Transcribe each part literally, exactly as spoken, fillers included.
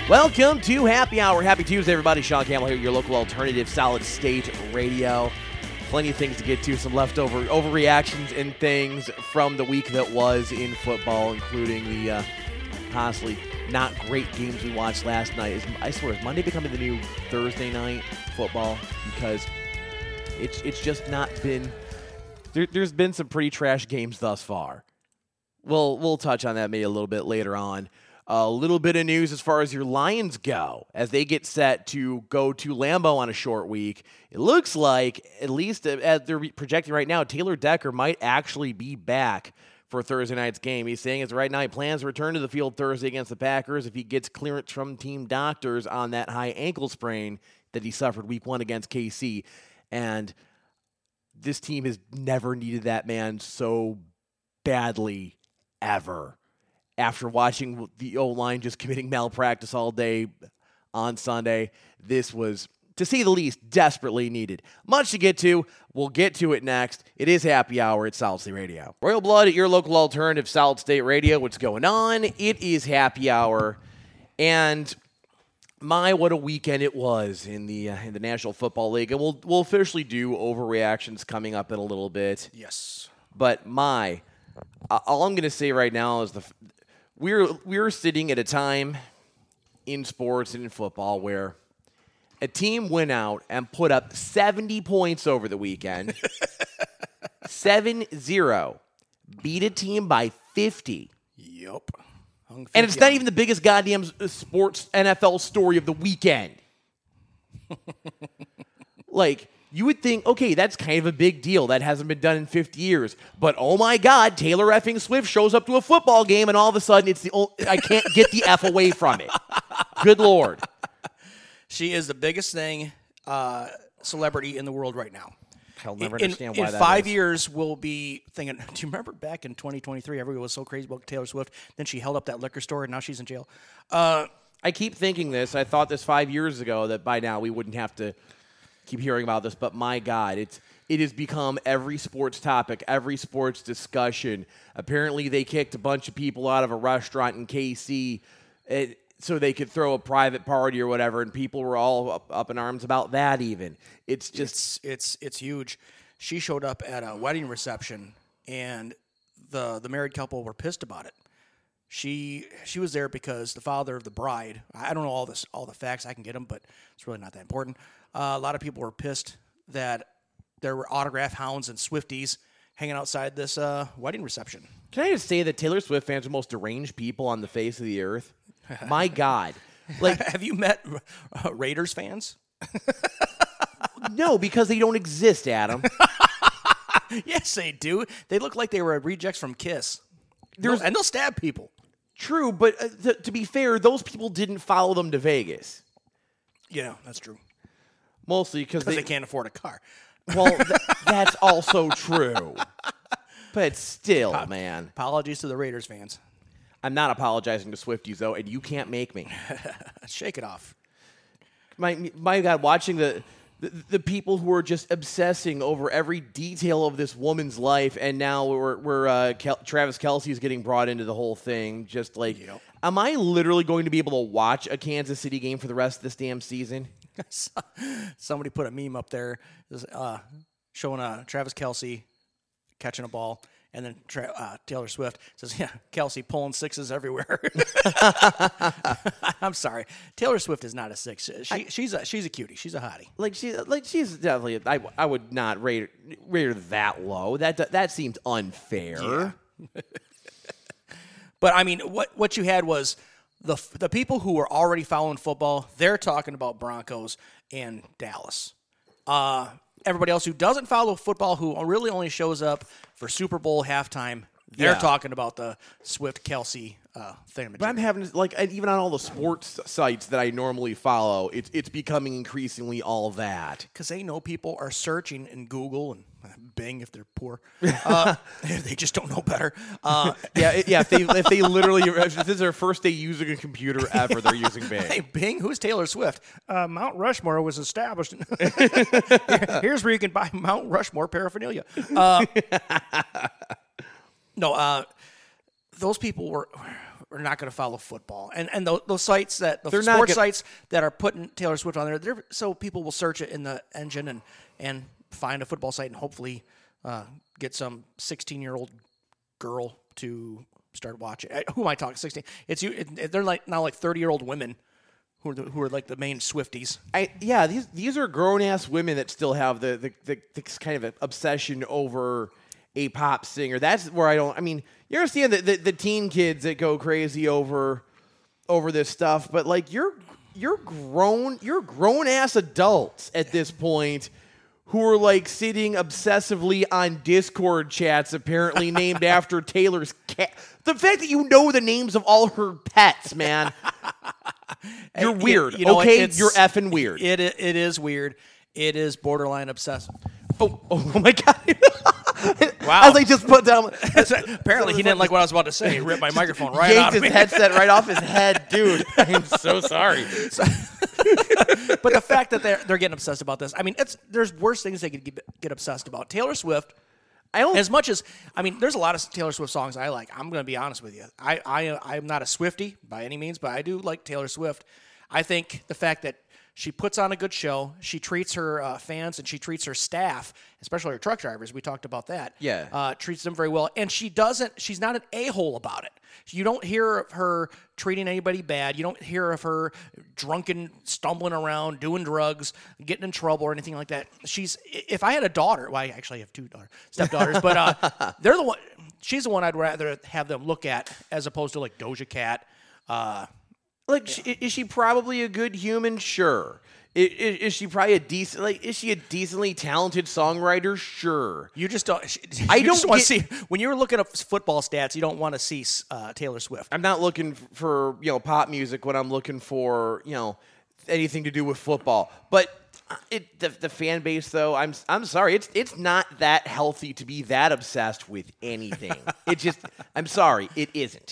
Welcome to Happy Hour. Happy Tuesday, everybody. Sean Campbell here, your local alternative Solid State Radio. Plenty of things to get to, some leftover overreactions and things from the week that was in football, including the uh, honestly not great games we watched last night. Is, I swear, is Monday becoming the new Thursday night football? Because it's it's just not been there, – there's been some pretty trash games thus far. We'll, we'll touch on that maybe a little bit later on. A little bit of news as far as your Lions go as they get set to go to Lambeau on a short week. It looks like, at least as they're projecting right now, Taylor Decker might actually be back for Thursday night's game. He's saying as right now he plans to return to the field Thursday against the Packers if he gets clearance from team doctors on that high ankle sprain that he suffered week one against K C. And this team has never needed that man so badly ever. After watching the O-line just committing malpractice all day on Sunday, this was, to say the least, desperately needed. Much to get to. We'll get to it next. It is Happy Hour at Solid State Radio. Royal Blood at your local alternative Solid State Radio. What's going on? It is Happy Hour. And my, what a weekend it was in the uh, in the National Football League. And we'll, we'll officially do overreactions coming up in a little bit. Yes. But my, all I'm going to say right now is the... We're we're sitting at a time in sports and in football where a team went out and put up seventy points over the weekend. seven zero. Beat a team by fifty. Yep. And it's not even the biggest goddamn sports N F L story of the weekend. Like, you would think, okay, that's kind of a big deal. That hasn't been done in fifty years. But, oh, my God, Taylor effing Swift shows up to a football game, and all of a sudden, it's the only, I can't get the F away from it. Good Lord. She is the biggest thing, uh, celebrity in the world right now. I'll never in, understand in, why in that five is. years, we'll be thinking, do you remember back in twenty twenty-three, everyone was so crazy about Taylor Swift? Then she held up that liquor store, and now she's in jail. Uh, I keep thinking this. I thought this five years ago that by now we wouldn't have to keep hearing about this, but my God, it's it has become every sports topic, every sports discussion. Apparently, they kicked a bunch of people out of a restaurant in K C it, so they could throw a private party or whatever, and people were all up, up in arms about that even. It's just... It's, it's, it's huge. She showed up at a wedding reception, and the the married couple were pissed about it. She she was there because the father of the bride, I don't know all this all the facts, I can get them, but it's really not that important. Uh, a lot of people were pissed that there were autograph hounds and Swifties hanging outside this uh, wedding reception. Can I just say that Taylor Swift fans are the most deranged people on the face of the earth? My God. Like, have you met uh, Raiders fans? No, because they don't exist, Adam. Yes, they do. They look like they were rejects from Kiss. There's, no, and they'll stab people. True, but uh, th- to be fair, those people didn't follow them to Vegas. Yeah, that's true. Mostly because they, they can't afford a car. Well, th- that's also true. But still, Pa- man. Apologies to the Raiders fans. I'm not apologizing to Swifties, though, and you can't make me. Shake it off. My my God, watching the, the the people who are just obsessing over every detail of this woman's life, and now we're, we're uh, Kel- Travis Kelce is getting brought into the whole thing. Just like, Yep. Am I literally going to be able to watch a Kansas City game for the rest of this damn season? Somebody put a meme up there uh, showing uh, Travis Kelce catching a ball, and then Tra- uh, Taylor Swift says, yeah, Kelce pulling sixes everywhere. I'm sorry. Taylor Swift is not a six. She, I, she's a she's a cutie. She's a hottie. Like she like she's definitely I, I would not rate her, rate her that low. That that seems unfair. Yeah. But I mean, what what you had was the the people who were already following football, they're talking about Broncos and Dallas. Uh, everybody else who doesn't follow football, who really only shows up for Super Bowl halftime, they're Yeah. talking about the Swift Kelce uh, thing. But I'm having like even on all the sports sites that I normally follow, it's it's becoming increasingly all that. Because they know people are searching in Google and Bing if they're poor. Uh, they just don't know better. Uh, yeah, it, yeah. If they if they literally if this is their first day using a computer ever, they're using Bing. Hey, Bing, who's Taylor Swift? Uh, Mount Rushmore was established. Here's where you can buy Mount Rushmore paraphernalia. Uh, no, uh, those people were are not going to follow football. And and those, those sites that the They're not sports gonna- sites that are putting Taylor Swift on there, they're, so people will search it in the engine and and find a football site and hopefully uh, get some sixteen-year-old girl to start watching. Uh, Who am I talking? sixteen. It's you. It, they're like now like thirty-year-old women who are the, who are like the main Swifties. I yeah, these these are grown ass women that still have the the, the the kind of obsession over a pop singer. That's where I don't. I mean, you understand the, the the teen kids that go crazy over over this stuff, but like you're you're grown you're grown ass adults at this point who are like sitting obsessively on Discord chats apparently named after Taylor's cat. The fact that you know the names of all her pets, man. You're It- weird, you know, okay? it's- You're effing weird. It it is weird. It is borderline obsessive. oh, oh my God. Wow. As I just put down, Apparently, he didn't like what I was about to say. He ripped my microphone right yanked out of his me. headset right off his head, dude. I'm so sorry. But the fact that they're they're getting obsessed about this, I mean, it's there's worse things they could get, get obsessed about. Taylor Swift. I don't. As much as, I mean, there's a lot of Taylor Swift songs I like. I'm going to be honest with you. I, I, I'm not a Swiftie by any means, but I do like Taylor Swift. I think the fact that she puts on a good show, she treats her uh, fans and she treats her staff, especially her truck drivers, we talked about that. Yeah. Uh, treats them very well. And she doesn't, she's not an a-hole about it. You don't hear of her treating anybody bad. You don't hear of her drunken, stumbling around, doing drugs, getting in trouble or anything like that. She's, if I had a daughter, well, I actually have two daughters, stepdaughters, but uh, they're the one, she's the one I'd rather have them look at as opposed to like Doja Cat. Uh, Like, yeah. Is she probably a good human? Sure. Is, is she probably a decent? Like, is she a decently talented songwriter? Sure. You just don't. I you don't just want to get- see when you're looking up football stats. You don't want to see uh, Taylor Swift. I'm not looking for you know pop music when I'm looking for you know anything to do with football. But it the, the fan base though, I'm I'm sorry, it's it's not that healthy to be that obsessed with anything. It just I'm sorry, it isn't.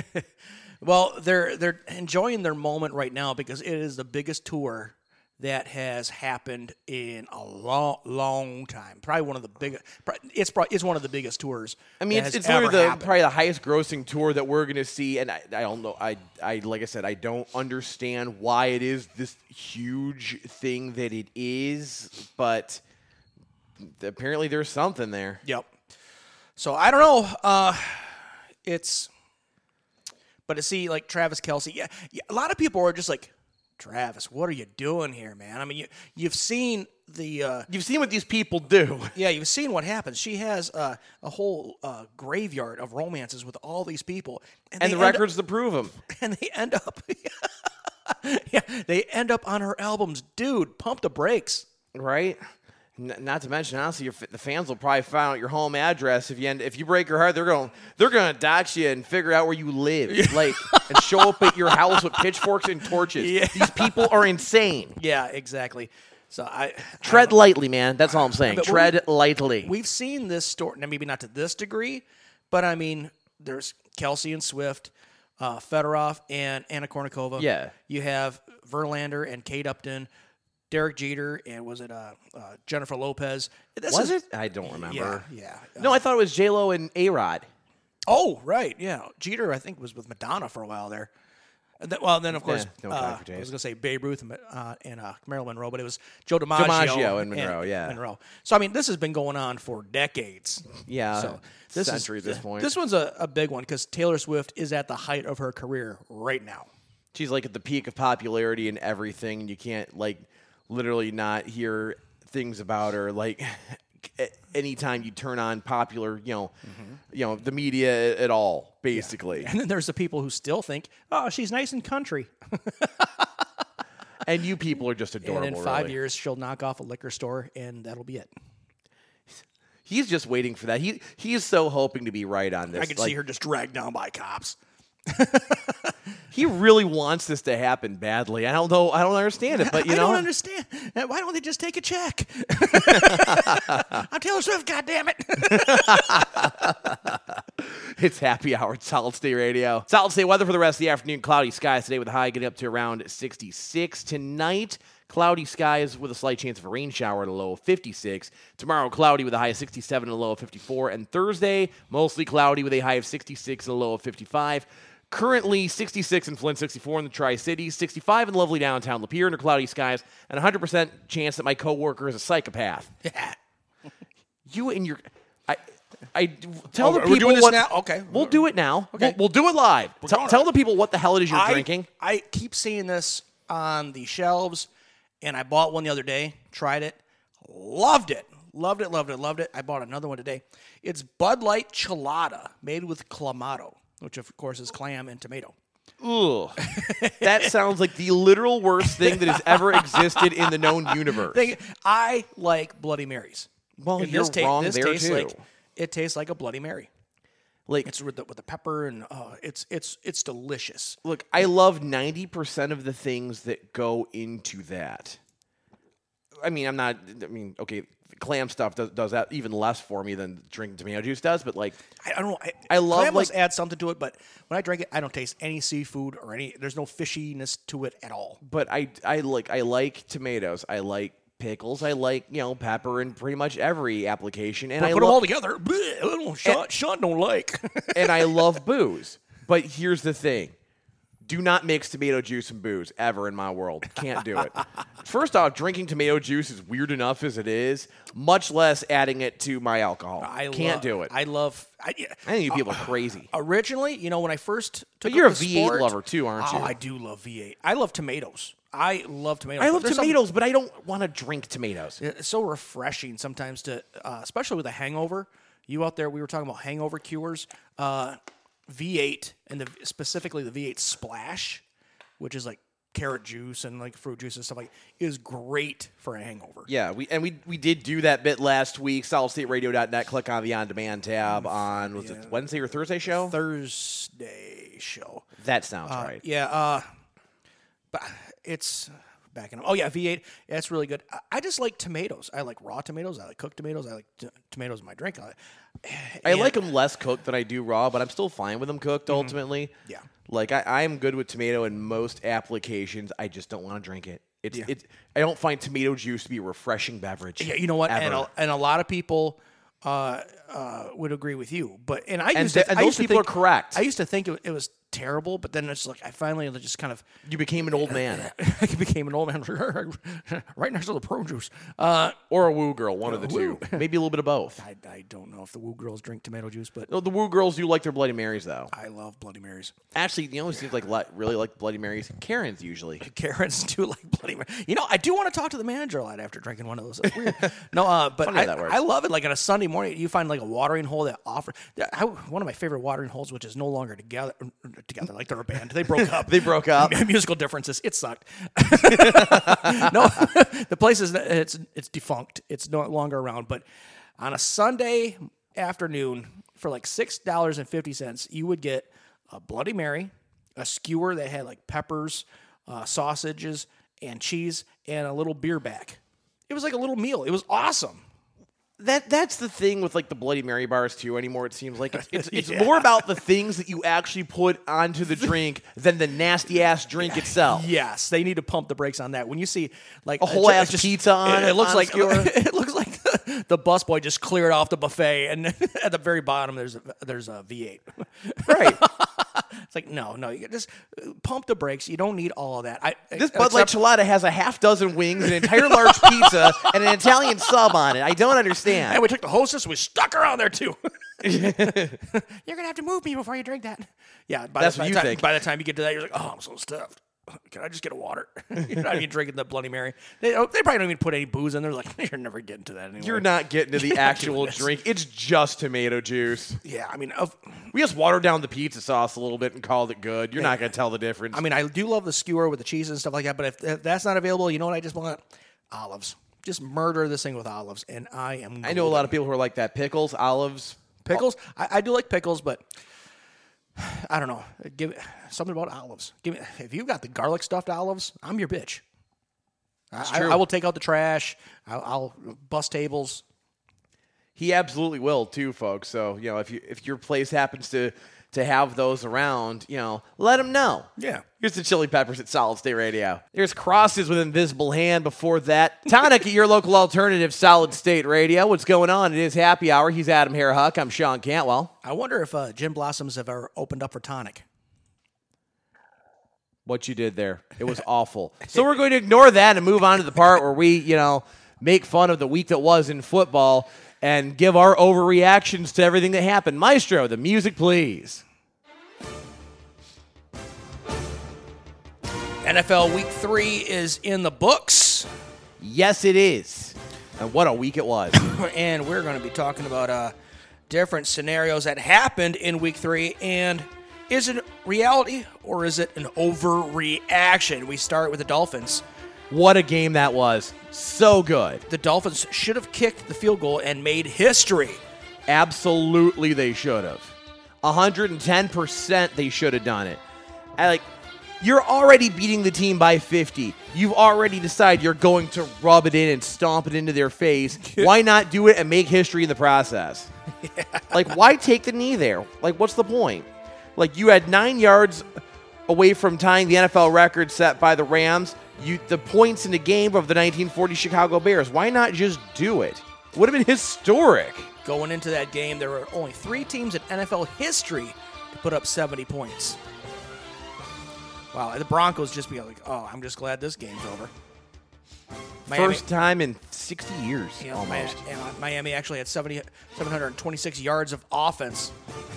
Well, they're they're enjoying their moment right now because it is the biggest tour that has happened in a long, long time. Probably one of the biggest. It's probably it's one of the biggest tours. I mean, that it's, has it's literally ever the, happened. probably the highest grossing tour that we're going to see. And I, I don't know. I, I, like I said, I don't understand why it is this huge thing that it is, but apparently there's something there. Yep. So I don't know. Uh, it's, but to see like Travis Kelce, yeah, yeah, a lot of people are just like, Travis, what are you doing here, man? I mean, you you've seen the uh, You've seen what these people do. yeah, you've seen what happens. She has uh, a whole uh, graveyard of romances with all these people, And they the end records to prove them. up, and they end up, yeah, they end up on her albums, dude. Pump the brakes. Right? N- not to mention, honestly, your, f- the fans will probably find out your home address if you end, if you break her heart. They're going they're going to dox you and figure out where you live, like, and show up at your house with pitchforks and torches. Yeah. These people are insane. Yeah, exactly. So I Tread lightly, man. That's all I'm saying. But Tread lightly. We've seen this story, now maybe not to this degree, but I mean, there's Kelsey and Swift, uh, Fedorov and Anna Kournikova. Yeah. You have Verlander and Kate Upton, Derek Jeter, and was it uh, uh, Jennifer Lopez? This Was is- it? I don't remember. Yeah, yeah. No, I thought it was J-Lo and A-Rod. Oh, right, yeah. Jeter, I think, was with Madonna for a while there. And then- Well, then of course, don't count uh, for I days. was going to say Babe Ruth and, uh, and uh, Marilyn Monroe, but it was Joe DiMaggio, DiMaggio and Monroe, yeah. Monroe. So I mean, this has been going on for decades. Yeah, so this century is at this point. This one's a, a big one because Taylor Swift is at the height of her career right now. She's like at the peak of popularity and everything, and you can't like literally not hear things about her. Like anytime you turn on popular, you know, Mm-hmm. you know the media at all, basically. And then there's the people who still think, oh, she's nice and country. And you people are just adorable. and in five really. years, she'll knock off a liquor store, and that'll be it. He's just waiting for that. He he is so hoping to be right on this. I could Like, see her just dragged down by cops. He really wants this to happen badly. I don't know. I don't understand it, but you I know, don't understand. Uh, Why don't they just take a check? I'm Taylor Swift, goddammit. it's happy hour at Solid State Radio. Solid State weather for the rest of the afternoon. Cloudy skies today with a high getting up to around sixty-six. Tonight, cloudy skies with a slight chance of a rain shower at a low of fifty-six. Tomorrow, cloudy with a high of sixty-seven and a low of fifty-four. And Thursday, mostly cloudy with a high of sixty-six and a low of fifty-five. Currently sixty-six in Flint, sixty-four in the Tri-Cities, sixty-five in lovely downtown Lapeer under cloudy skies, and one hundred percent chance that my coworker is a psychopath. Yeah. You and your... I, I tell Oh, the we're people doing this what... now? Okay. We'll do it now. Okay. We'll, we'll do it live. Tell, going tell on. the people what the hell it is you're I, drinking. I keep seeing this on the shelves, and I bought one the other day, tried it, loved it. Loved it, loved it, loved it. I bought another one today. It's Bud Light Chelada, made with clamato, which, of course, is clam and tomato. Ugh. That sounds like the literal worst thing that has ever existed in the known universe. Thing, I like Bloody Marys. Well, And you're this ta- wrong this there, tastes too. Like, it tastes like a Bloody Mary. Like, It's with the, with the pepper, and uh, it's it's it's delicious. look, I love ninety percent of the things that go into that. I mean, I'm not, I mean, okay, clam stuff does, does that even less for me than drinking tomato juice does, but like, I, I don't know. I, I love, clam must like- add something to it, but when I drink it, I don't taste any seafood or any. There's no fishiness to it at all. but I, I like, I like tomatoes. I like pickles. I like, you know, pepper in pretty much every application. And But I put lo- them all together. Bleh, I don't, Sean, Sean don't like. and I love booze. But here's the thing. Do not mix tomato juice and booze ever in my world. Can't do it. First off, drinking tomato juice is weird enough as it is, much less adding it to my alcohol. I Can't love, do it. I, I love. I, I think you people are crazy. Originally, you know, when I first took But you're up a the V eight sport- lover too, aren't you? Oh, I do love V eight. I love tomatoes. I love tomatoes. I love There's something- tomatoes, but I don't want to drink tomatoes. It's so refreshing sometimes to, uh, especially with a hangover. You out there, we were talking about hangover cures. Uh, V eight, and the, specifically the V eight Splash, which is like carrot juice and like fruit juice and stuff like, is great for a hangover. Yeah, we and we we did do that bit last week. solid state radio dot net. Click on the on-demand tab on was it Wednesday or Thursday show? Thursday show. That sounds Uh, right. Yeah, uh, but it's back in. Oh yeah, V eight. Yeah, it's really good. I, I just like tomatoes. I like raw tomatoes. I like cooked tomatoes. I like t- tomatoes in my drink. I, I and- like them less cooked than I do raw, but I'm still fine with them cooked ultimately. Yeah. Like I, I am good with tomato in most applications. I just don't want to drink it. It's it's I don't find tomato juice to be a refreshing beverage. Yeah, you know what? And ever. a, and a lot of people uh, uh, would agree with you. But and I And used th- to, and I those used to people think- are correct. I used to think it, it was terrible, but then it's like I finally just kind of You became an old man I became an old man right next to the pro juice. Uh, or a woo girl, one of the woo. two, maybe a little bit of both. I, I don't know if the woo girls drink tomato juice, but No, the woo girls do like their Bloody Marys though. I love Bloody Marys. Actually, the only seems like li- really like Bloody Marys. Karens usually. Karens do like Bloody Mary. You know, I do want to talk to the manager a lot after drinking one of those. That's weird. No, uh, but Funny how I, that works. I love it. Like on a Sunday morning, you find like a watering hole that offer I, one of my favorite watering holes, which is no longer together. Together, like they're a band. They broke up. They broke up. Musical differences. It sucked. No, the place is it's it's defunct. It's no longer around. But on a Sunday afternoon, for like six dollars and fifty cents, you would get a Bloody Mary, a skewer that had like peppers, uh, sausages, and cheese, and a little beer back. It was like a little meal. It was awesome. That that's the thing with like the Bloody Mary bars too anymore. It seems like it's it's, it's Yeah. more about the things that you actually put onto the drink than the nasty ass drink itself. Yes, they need to pump the brakes on that. When you see like A whole ju- ass pizza on it, it, it looks on a like skewer. it looks like the, the busboy just cleared off the buffet, and at the very bottom there's a, there's a V eight. Right. It's like no, no, you just pump the brakes. You don't need all of that. I, This Bud Light Chelada has a half dozen wings, an entire large pizza, and an Italian sub on it. I don't understand. And we took the hostess, we stuck her on there too. You're gonna have to move me before you drink that. Yeah, by That's the what you time, think. By the time you get to that, you're like, oh, I'm so stuffed. Can I just get a water? You're not even drinking the Bloody Mary. They, they probably don't even put any booze in there. Like, you're never getting to that anymore. You're not getting to the You're not actual doing this. drink. It's just tomato juice. Yeah, I mean, of, We just watered down the pizza sauce a little bit and called it good. You're not going to tell the difference. I mean, I do love the skewer with the cheese and stuff like that. But if, if that's not available, you know what I just want? Olives. Just murder this thing with olives, and I am. I know a lot of people who are like that. Pickles, olives. pickles. I, I do like pickles, but I don't know. Give it something about olives. Give me if you've got the garlic stuffed olives, I'm your bitch. I, I, true. I will take out the trash. I'll, I'll bust tables. He absolutely will too, folks. So you know, if you if your place happens to to have those around, you know, let them know. Yeah. Here's the Chili Peppers at Solid State Radio. There's Crosses with Invisible Hand before that. Tonic at your local alternative, Solid State Radio. What's going on? It is Happy Hour. He's Adam Harehuck. I'm Sean Cantwell. I wonder if uh, Gin Blossoms have ever opened up for tonic. what you did there. It was awful. So we're going to ignore that and move on to the part where we, you know, make fun of the week that was in football and give our overreactions to everything that happened. Maestro, the music, please. N F L Week three is in the books. Yes, it is. And what a week it was. And we're going to be talking about uh, different scenarios that happened in Week three. And is it reality or is it an overreaction? We start with the Dolphins. What a game that was. So good. The Dolphins should have kicked the field goal and made history. Absolutely they should have. one hundred ten percent they should have done it. I like You're already beating the team by fifty. You've already decided you're going to rub it in and stomp it into their face. Why not do it and make history in the process? Yeah. Like, why take the knee there? Like, what's the point? Like, you had nine yards away from tying the N F L record set by the Rams. You the points in the game of the nineteen forty Chicago Bears. Why not just do it? It would have been historic. Going into that game, there were only three teams in N F L history to put up seventy points. Wow, the Broncos just be like, oh, I'm just glad this game's over. Miami, First time in sixty years, you know, almost. Miami, Miami actually had seventy, seven hundred twenty-six yards of offense.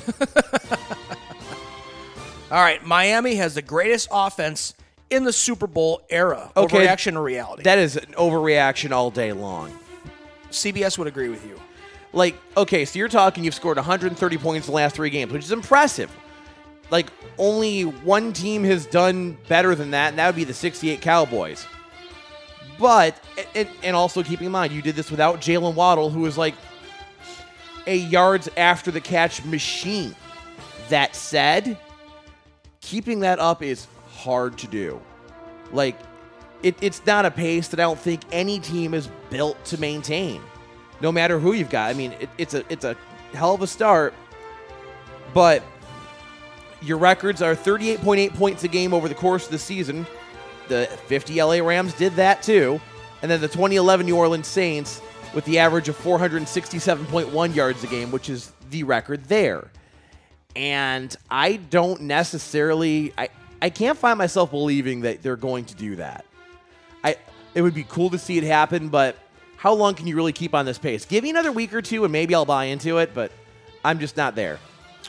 All right, Miami has the greatest offense in the Super Bowl era. Okay, overreaction or reality? That is an overreaction all day long. C B S would agree with you. Like, okay, so you're talking you've scored one hundred thirty points in the last three games, which is impressive. Like, only one team has done better than that, and that would be the sixty-eight Cowboys. But, and, and also keeping in mind, you did this without Jalen Waddle, who was like a yards after the catch machine. That said, keeping that up is hard to do. Like, it, it's not a pace that I don't think any team is built to maintain, no matter who you've got. I mean, it, it's a it's a hell of a start, but your records are thirty-eight point eight points a game over the course of the season. The fifty L A Rams did that too. And then the twenty eleven New Orleans Saints with the average of four hundred sixty-seven point one yards a game, which is the record there. And I don't necessarily, I, I can't find myself believing that they're going to do that. I It would be cool to see it happen, but how long can you really keep on this pace? Give me another week or two and maybe I'll buy into it, but I'm just not there.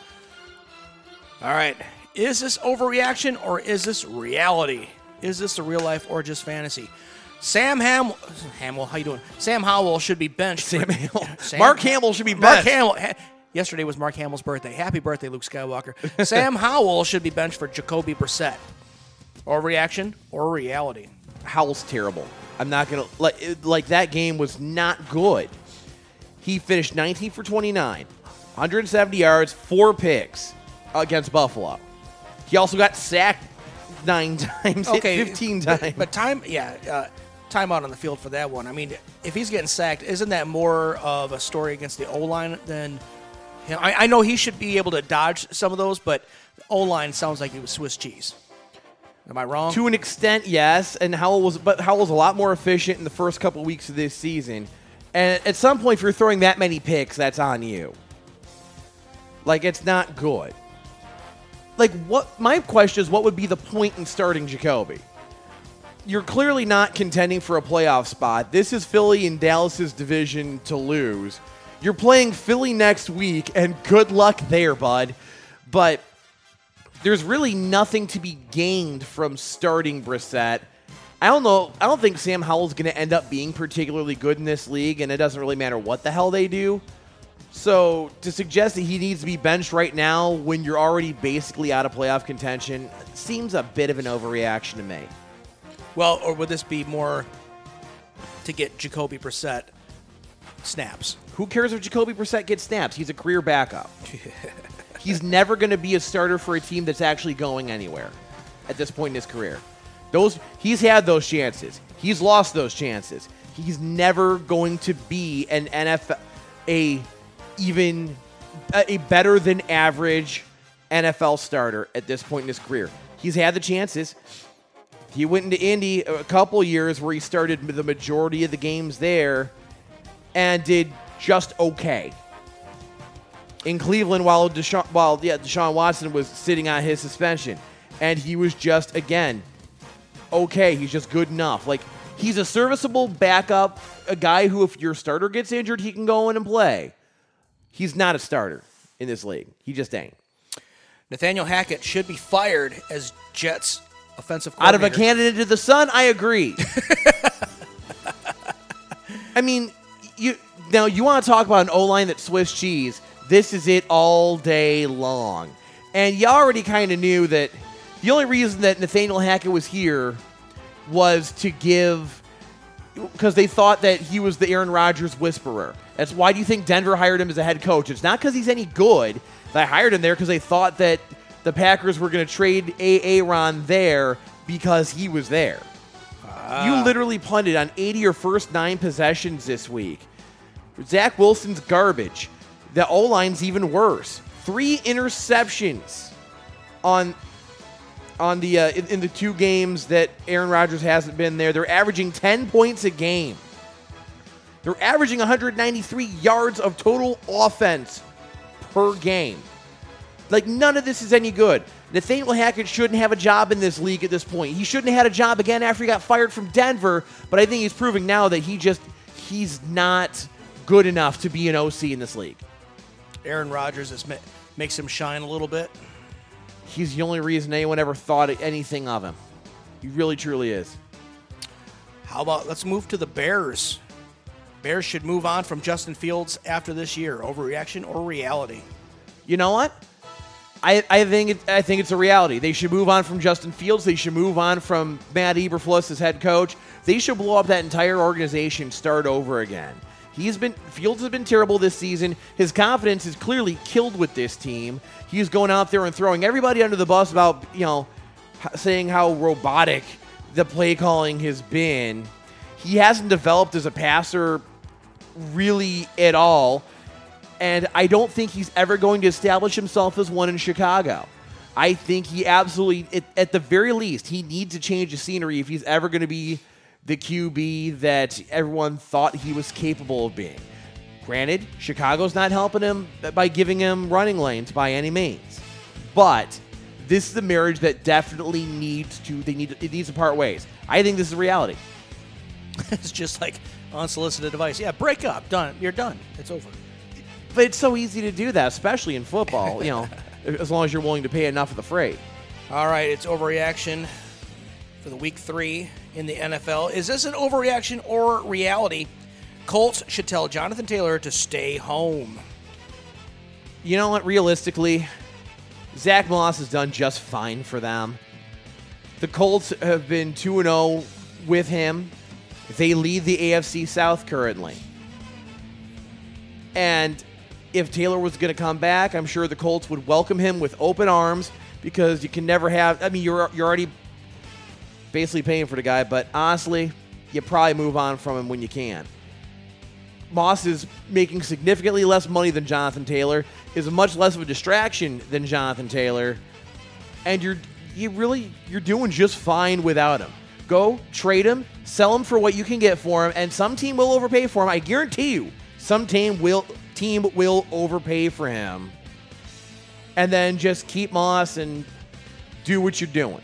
All right. Is this overreaction or is this reality? Is this the real life or just fantasy? Sam Ham- Hamill, how you doing? Sam Howell should be benched. Sam Hamill. Mark Hamill should be Mark benched. Hamill. Ha- Yesterday was Mark Hamill's birthday. Happy birthday, Luke Skywalker. Sam Howell should be benched for Jacoby Brissett. Or reaction or reality. Howell's terrible. I'm not going to like like that game was not good. He finished nineteen for twenty-nine, one hundred seventy yards, four picks against Buffalo. He also got sacked nine times, okay, hit fifteen times. But, but time, yeah, uh, time out on the field for that one. I mean, if he's getting sacked, isn't that more of a story against the O-line than him? I, I know he should be able to dodge some of those, but the O-line sounds like it was Swiss cheese. Am I wrong? To an extent, yes. And Howell was, but Howell was a lot more efficient in the first couple of weeks of this season. And at some point, if you're throwing that many picks, that's on you. Like, it's not good. Like, what? My question is, what would be the point in starting Jacoby? You're clearly not contending for a playoff spot. This is Philly and Dallas's division to lose. You're playing Philly next week, and good luck there, bud. But there's really nothing to be gained from starting Brissett. I don't know. I don't think Sam Howell's going to end up being particularly good in this league, and it doesn't really matter what the hell they do. So to suggest that he needs to be benched right now when you're already basically out of playoff contention seems a bit of an overreaction to me. Well, or would this be more to get Jacoby Brissett snaps? Who cares if Jacoby Brissett gets snaps? He's a career backup. He's never going to be a starter for a team that's actually going anywhere at this point in his career. Those he's had those chances. He's lost those chances. He's never going to be an N F L a even a better than average N F L starter at this point in his career. He's had the chances. He went into Indy a couple years where he started the majority of the games there and did just okay. In Cleveland, while Deshaun, while yeah, Deshaun Watson was sitting on his suspension. And he was just, again, okay. He's just good enough. Like, he's a serviceable backup, a guy who, if your starter gets injured, he can go in and play. He's not a starter in this league. He just ain't. Nathaniel Hackett should be fired as Jets offensive Out of coordinator. a candidate to the Sun, I agree. I mean, you now you want to talk about an O-line that's Swiss cheese. This is it all day long. And you already kind of knew that the only reason that Nathaniel Hackett was here was to give, because they thought that he was the Aaron Rodgers whisperer. That's why do you think Denver hired him as a head coach? It's not because he's any good. They hired him there because they thought that the Packers were going to trade Aaron there because he was there. Ah. You literally punted on eighty your first nine possessions this week. Zach Wilson's garbage. The O-line's even worse. Three interceptions on on the uh, in, in the two games that Aaron Rodgers hasn't been there. They're averaging ten points a game. They're averaging one hundred ninety-three yards of total offense per game. Like, none of this is any good. Nathaniel Hackett shouldn't have a job in this league at this point. He shouldn't have had a job again after he got fired from Denver, but I think he's proving now that he just, he's not good enough to be an O C in this league. Aaron Rodgers is, makes him shine a little bit. He's the only reason anyone ever thought anything of him. He really, truly is. How about, let's move to the Bears. Bears should move on from Justin Fields after this year. Overreaction or reality? You know what? I, I think it, I think it's a reality. They should move on from Justin Fields. They should move on from Matt Eberflus as head coach. They should blow up that entire organization, start over again. He's been Fields has been terrible this season. His confidence is clearly killed with this team. He's going out there and throwing everybody under the bus about, you know, saying how robotic the play calling has been. He hasn't developed as a passer really at all. And I don't think he's ever going to establish himself as one in Chicago. I think he absolutely, at, at the very least, he needs to change the scenery if he's ever going to be the Q B that everyone thought he was capable of being. Granted, Chicago's not helping him by giving him running lanes by any means. But this is a marriage that definitely needs to, they need, it needs to part ways. I think this is reality. It's just like unsolicited advice. Yeah, break up. Done. You're done. It's over. But it's so easy to do that, especially in football, you know, as long as you're willing to pay enough of the freight. All right, it's overreaction for the week three in the N F L. Is this an overreaction or reality? Colts should tell Jonathan Taylor to stay home. You know what? Realistically, Zach Moss has done just fine for them. The Colts have been two and oh with him. They lead the A F C South currently. And if Taylor was going to come back, I'm sure the Colts would welcome him with open arms because you can never have, I mean, you're you're already basically paying for the guy, but honestly, you probably move on from him when you can. Moss is making significantly less money than Jonathan Taylor, is much less of a distraction than Jonathan Taylor, and you're you really you're doing just fine without him. Go trade him, sell him for what you can get for him, and some team will overpay for him. I guarantee you, some team will team will overpay for him. And then just keep Moss and do what you're doing.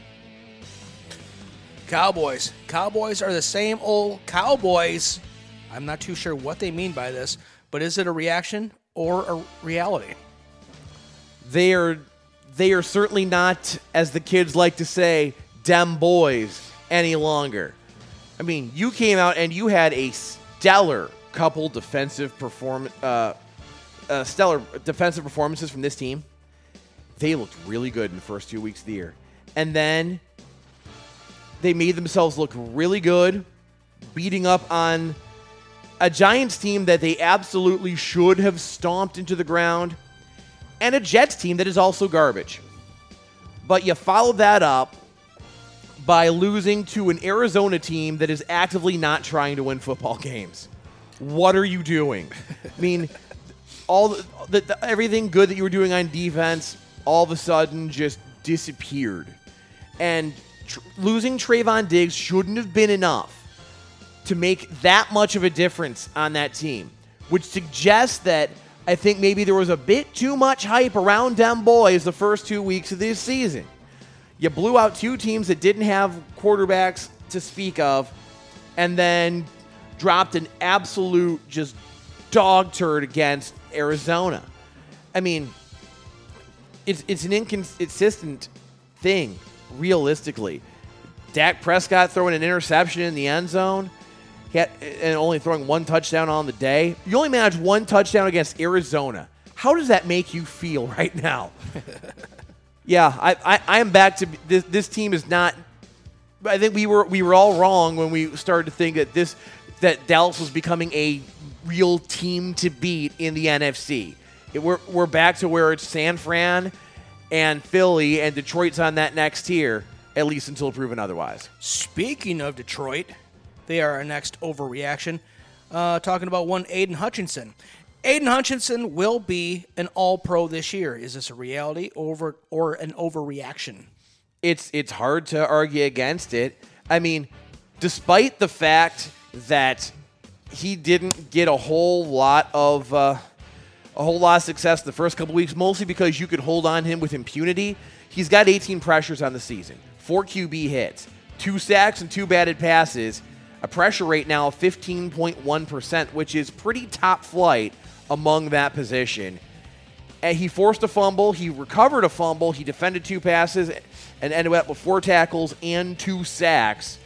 Cowboys. Cowboys are the same old Cowboys. I'm not too sure what they mean by this, but is it a reaction or a reality? They are they are certainly not, as the kids like to say, dem boys any longer. I mean, you came out and you had a stellar couple defensive perform uh, uh, stellar defensive performances from this team. They looked really good in the first two weeks of the year. And then they made themselves look really good, beating up on a Giants team that they absolutely should have stomped into the ground, and a Jets team that is also garbage. But you followed that up by losing to an Arizona team that is actively not trying to win football games. What are you doing? I mean, all the, the, the, everything good that you were doing on defense all of a sudden just disappeared. And tr- losing Trayvon Diggs shouldn't have been enough to make that much of a difference on that team, which suggests that I think maybe there was a bit too much hype around them boys the first two weeks of this season. You blew out two teams that didn't have quarterbacks to speak of, and then dropped an absolute just dog turd against Arizona. I mean, it's it's an inconsistent thing, realistically. Dak Prescott throwing an interception in the end zone he had, and only throwing one touchdown on the day. You only managed one touchdown against Arizona. How does that make you feel right now? Yeah, I, I, I am back to this. This team is not. I think we were we were all wrong when we started to think that this that Dallas was becoming a real team to beat in the N F C. It, we're we're back to where it's San Fran and Philly, and Detroit's on that next tier, at least until proven otherwise. Speaking of Detroit, they are our next overreaction. Uh, talking about one Aiden Hutchinson. Aiden Hutchinson will be an All-Pro this year. Is this a reality over or an overreaction? It's it's hard to argue against it. I mean, despite the fact that he didn't get a whole lot of uh, a whole lot of success the first couple weeks, mostly because you could hold on him with impunity. He's got eighteen pressures on the season, four Q B hits, two sacks, and two batted passes. A pressure rate now of fifteen point one percent, which is pretty top flight among that position. And he forced a fumble. He recovered a fumble. He defended two passes and ended up with four tackles and two sacks.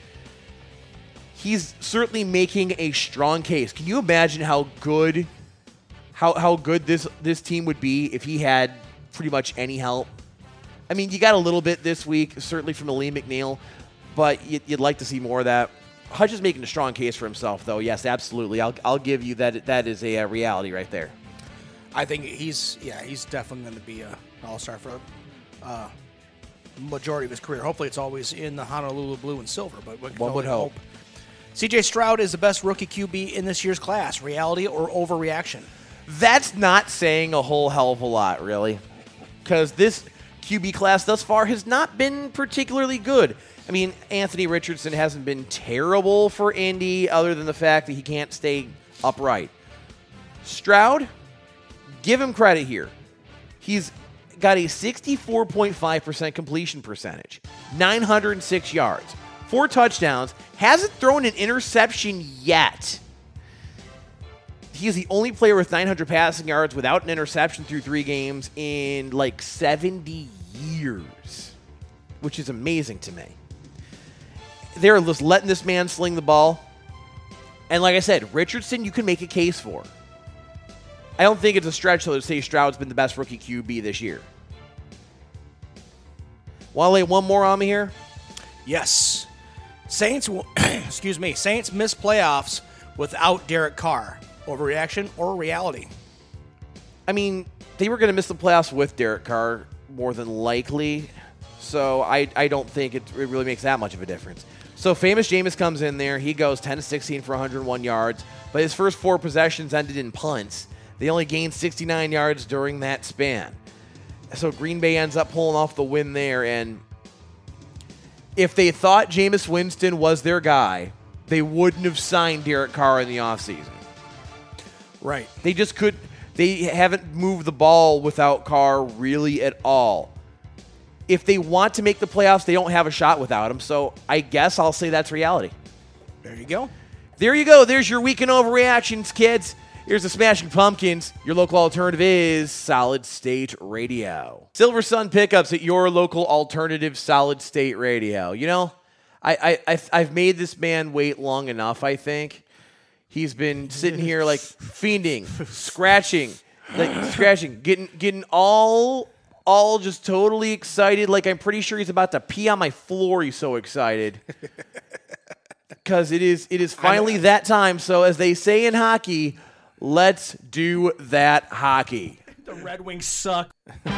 He's certainly making a strong case. Can you imagine how good how how good this, this team would be if he had pretty much any help? I mean, you got a little bit this week, certainly from Lee McNeil, but you'd, you'd like to see more of that. Hutch is making a strong case for himself, though. Yes, absolutely. I'll I'll give you that. That is a, a reality right there. I think he's yeah he's definitely going to be a all-star for uh, majority of his career. Hopefully, it's always in the Honolulu blue and silver. But we can One would hope. hope. C J Stroud is the best rookie Q B in this year's class. Reality or overreaction? That's not saying a whole hell of a lot, really, because this Q B class thus far has not been particularly good. I mean, Anthony Richardson hasn't been terrible for Indy other than the fact that he can't stay upright. Stroud, give him credit here. He's got a sixty-four point five percent completion percentage, nine hundred six yards, four touchdowns, hasn't thrown an interception yet. He is the only player with nine hundred passing yards without an interception through three games in like seventy years, which is amazing to me. They're just letting this man sling the ball. And like I said, Richardson, you can make a case for. I don't think it's a stretch, though, to say Stroud's been the best rookie Q B this year. Want to lay one more on me here? Yes. Saints, will, excuse me, Saints miss playoffs without Derek Carr. Overreaction or reality? I mean, they were going to miss the playoffs with Derek Carr, more than likely. So I, I don't think it, it really makes that much of a difference. So Famous Jameis comes in there. He goes ten to sixteen for one hundred one yards. But his first four possessions ended in punts. They only gained sixty-nine yards during that span. So Green Bay ends up pulling off the win there. And if they thought Jameis Winston was their guy, they wouldn't have signed Derek Carr in the offseason. Right. They just could. They haven't moved the ball without Carr really at all. If they want to make the playoffs, they don't have a shot without him. So I guess I'll say that's reality. There you go. There you go. There's your weekend overreactions, kids. Here's the Smashing Pumpkins. Your local alternative is Solid State Radio. Silver Sun Pickups at your local alternative Solid State Radio. You know, I, I, I've, I've made this man wait long enough, I think. He's been sitting here like fiending, scratching, like scratching, getting getting all all just totally excited. Like I'm pretty sure he's about to pee on my floor. He's so excited because it is it is finally that time. So as they say in hockey, let's do that hockey. The Red Wings suck. The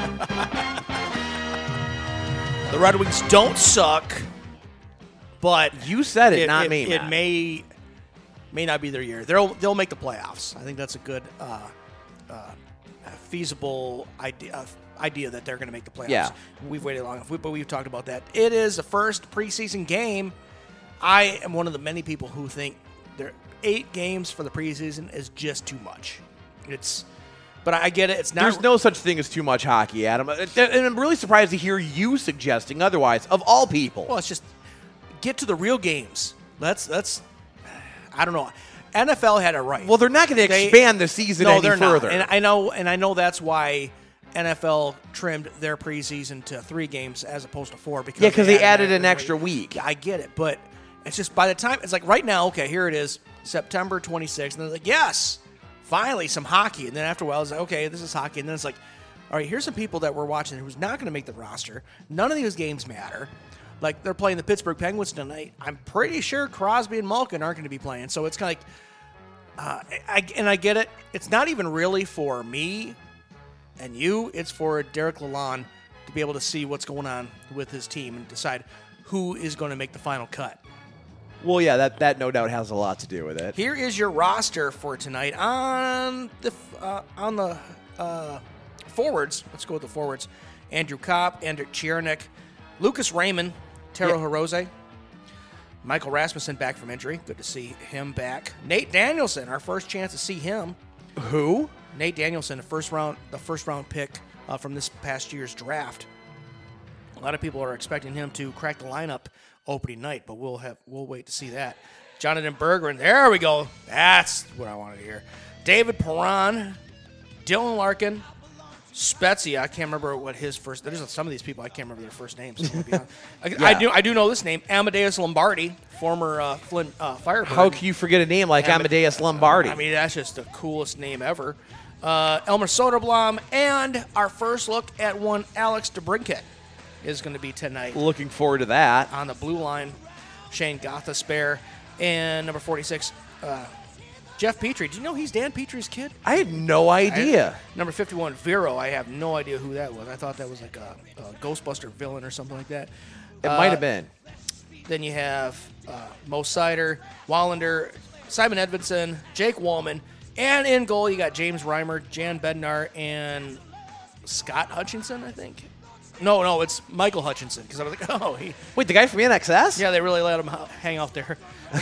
Red Wings don't suck, but you said it, it not it, me. It Matt. may. May not be their year. They'll they'll make the playoffs. I think that's a good, uh, uh, feasible idea uh, idea that they're going to make the playoffs. Yeah. We've waited long enough, we, but we've talked about that. It is the first preseason game. I am one of the many people who think there eight games for the preseason is just too much. It's But I get it. It's not. There's no such thing as too much hockey, Adam. And I'm really surprised to hear you suggesting otherwise, of all people. Well, it's just get to the real games. Let's let's. I don't know. N F L had it right. Well, they're not going to expand the season no, any they're further. Not. And I know, and I know that's why N F L trimmed their preseason to three games as opposed to four. Because yeah, because they, they added an right. extra week. Yeah, I get it, but it's just by the time it's like right now. Okay, here it is, September twenty-sixth, and they're like, yes. Finally, some hockey. And then after a while, it's like, okay, this is hockey. And then it's like, all right, here's some people that we're watching who's not going to make the roster. None of these games matter. Like, they're playing the Pittsburgh Penguins tonight. I'm pretty sure Crosby and Malkin aren't going to be playing. So it's kind of like, uh, I, and I get it. It's not even really for me and you. It's for Derek Lalonde to be able to see what's going on with his team and decide who is going to make the final cut. Well, yeah, that, that no doubt has a lot to do with it. Here is your roster for tonight on the uh, on the uh, forwards. Let's go with the forwards. Andrew Kopp, Andrew Chiernik, Lucas Raymond, Taro yeah. Hirose, Michael Rasmussen back from injury. Good to see him back. Nate Danielson, our first chance to see him. Who? Nate Danielson, the first round, the first round pick uh, from this past year's draft. A lot of people are expecting him to crack the lineup opening night, but we'll have we'll wait to see that. Jonathan Berggren, there we go. That's what I wanted to hear. David Perron, Dylan Larkin, Spezia. I can't remember what his first. There's some of these people I can't remember their first names. I, yeah. I do I do know this name, Amadeus Lombardi, former uh, Flint uh, Firebird. How can you forget a name like Amade- Amadeus Lombardi? I mean, that's just the coolest name ever. Uh, Elmer Soderblom, and our first look at one Alex DeBrincat is going to be tonight. Looking forward to that. On the blue line, Shane Gothisbehere. And number forty-six, uh, Jeff Petrie. Do you know he's Dan Petrie's kid? I had no idea. I, number fifty-one, Vero. I have no idea who that was. I thought that was like a, a Ghostbuster villain or something like that. It uh, might have been. Then you have uh, Mo Sider, Wallander, Simon Edvidson, Jake Wallman. And in goal, you got James Reimer, Jan Bednar, and Scott Hutchinson, I think. No, no, it's Michael Hutchinson, because I was like, oh, he... Wait, the guy from N X S? Yeah, they really let him hang out there.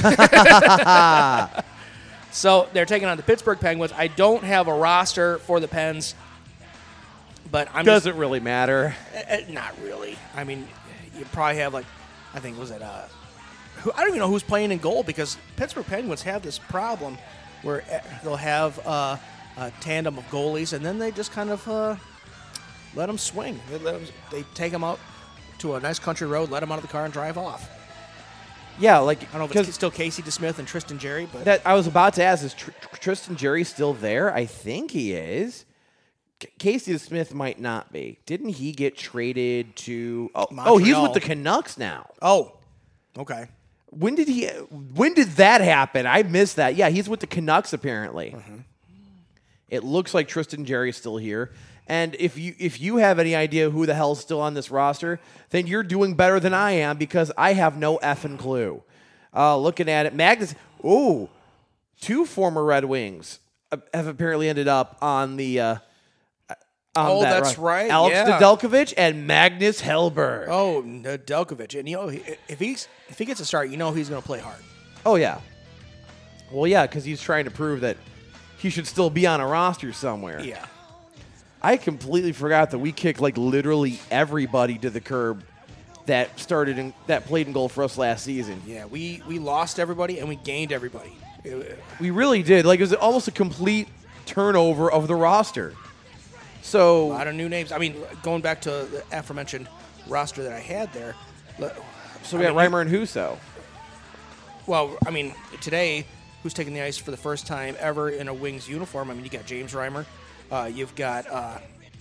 So they're taking on the Pittsburgh Penguins. I don't have a roster for the Pens, but I'm Doesn't just, really matter. Uh, not really. I mean, you probably have, like, I think, was it, uh... Who, I don't even know who's playing in goal, because Pittsburgh Penguins have this problem where they'll have uh, a tandem of goalies, and then they just kind of... Uh, Let them swing. They, let them, they take them out to a nice country road, let them out of the car, and drive off. Yeah, like I don't know if it's still Casey DeSmith and Tristan Jerry, but that I was about to ask: is Tr- Tristan Jerry still there? I think he is. C- Casey DeSmith might not be. Didn't he get traded to? Oh, oh, he's with the Canucks now. Oh, okay. When did he? When did that happen? I missed that. Yeah, he's with the Canucks apparently. Mm-hmm. It looks like Tristan Jerry's still here. And if you if you have any idea who the hell's still on this roster, then you're doing better than I am, because I have no effing clue. Uh, looking at it, Magnus, ooh, two former Red Wings have apparently ended up on the. Uh, on oh, that that's run. right. Alex yeah. Nedeljkovic and Magnus Hellberg. Oh, Nedeljkovic, and you know if he's if he gets a start, you know he's going to play hard. Oh yeah. Well, yeah, because he's trying to prove that he should still be on a roster somewhere. Yeah. I completely forgot that we kicked like literally everybody to the curb that started in, that played in goal for us last season. Yeah, we, we lost everybody and we gained everybody. We really did. Like it was almost a complete turnover of the roster. So a lot of new names. I mean, going back to the aforementioned roster that I had there. So we I got mean, Reimer and Husso. Well, I mean, today, who's taking the ice for the first time ever in a Wings uniform? I mean, you got James Reimer. Uh, you've got uh,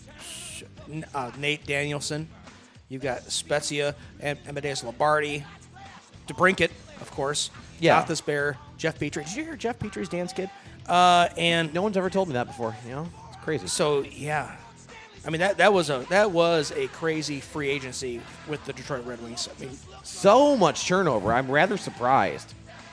uh, Nate Danielson. You've got Spezia and Amadeus Lombardi. DeBrincat, of course. Yeah. Gothisbehere, Jeff Petrie. Did you hear Jeff Petrie's Dan's kid? Uh, and no one's ever told me that before. You know, it's crazy. So yeah, I mean that that was a that was a crazy free agency with the Detroit Red Wings. I mean, so much turnover. I'm rather surprised.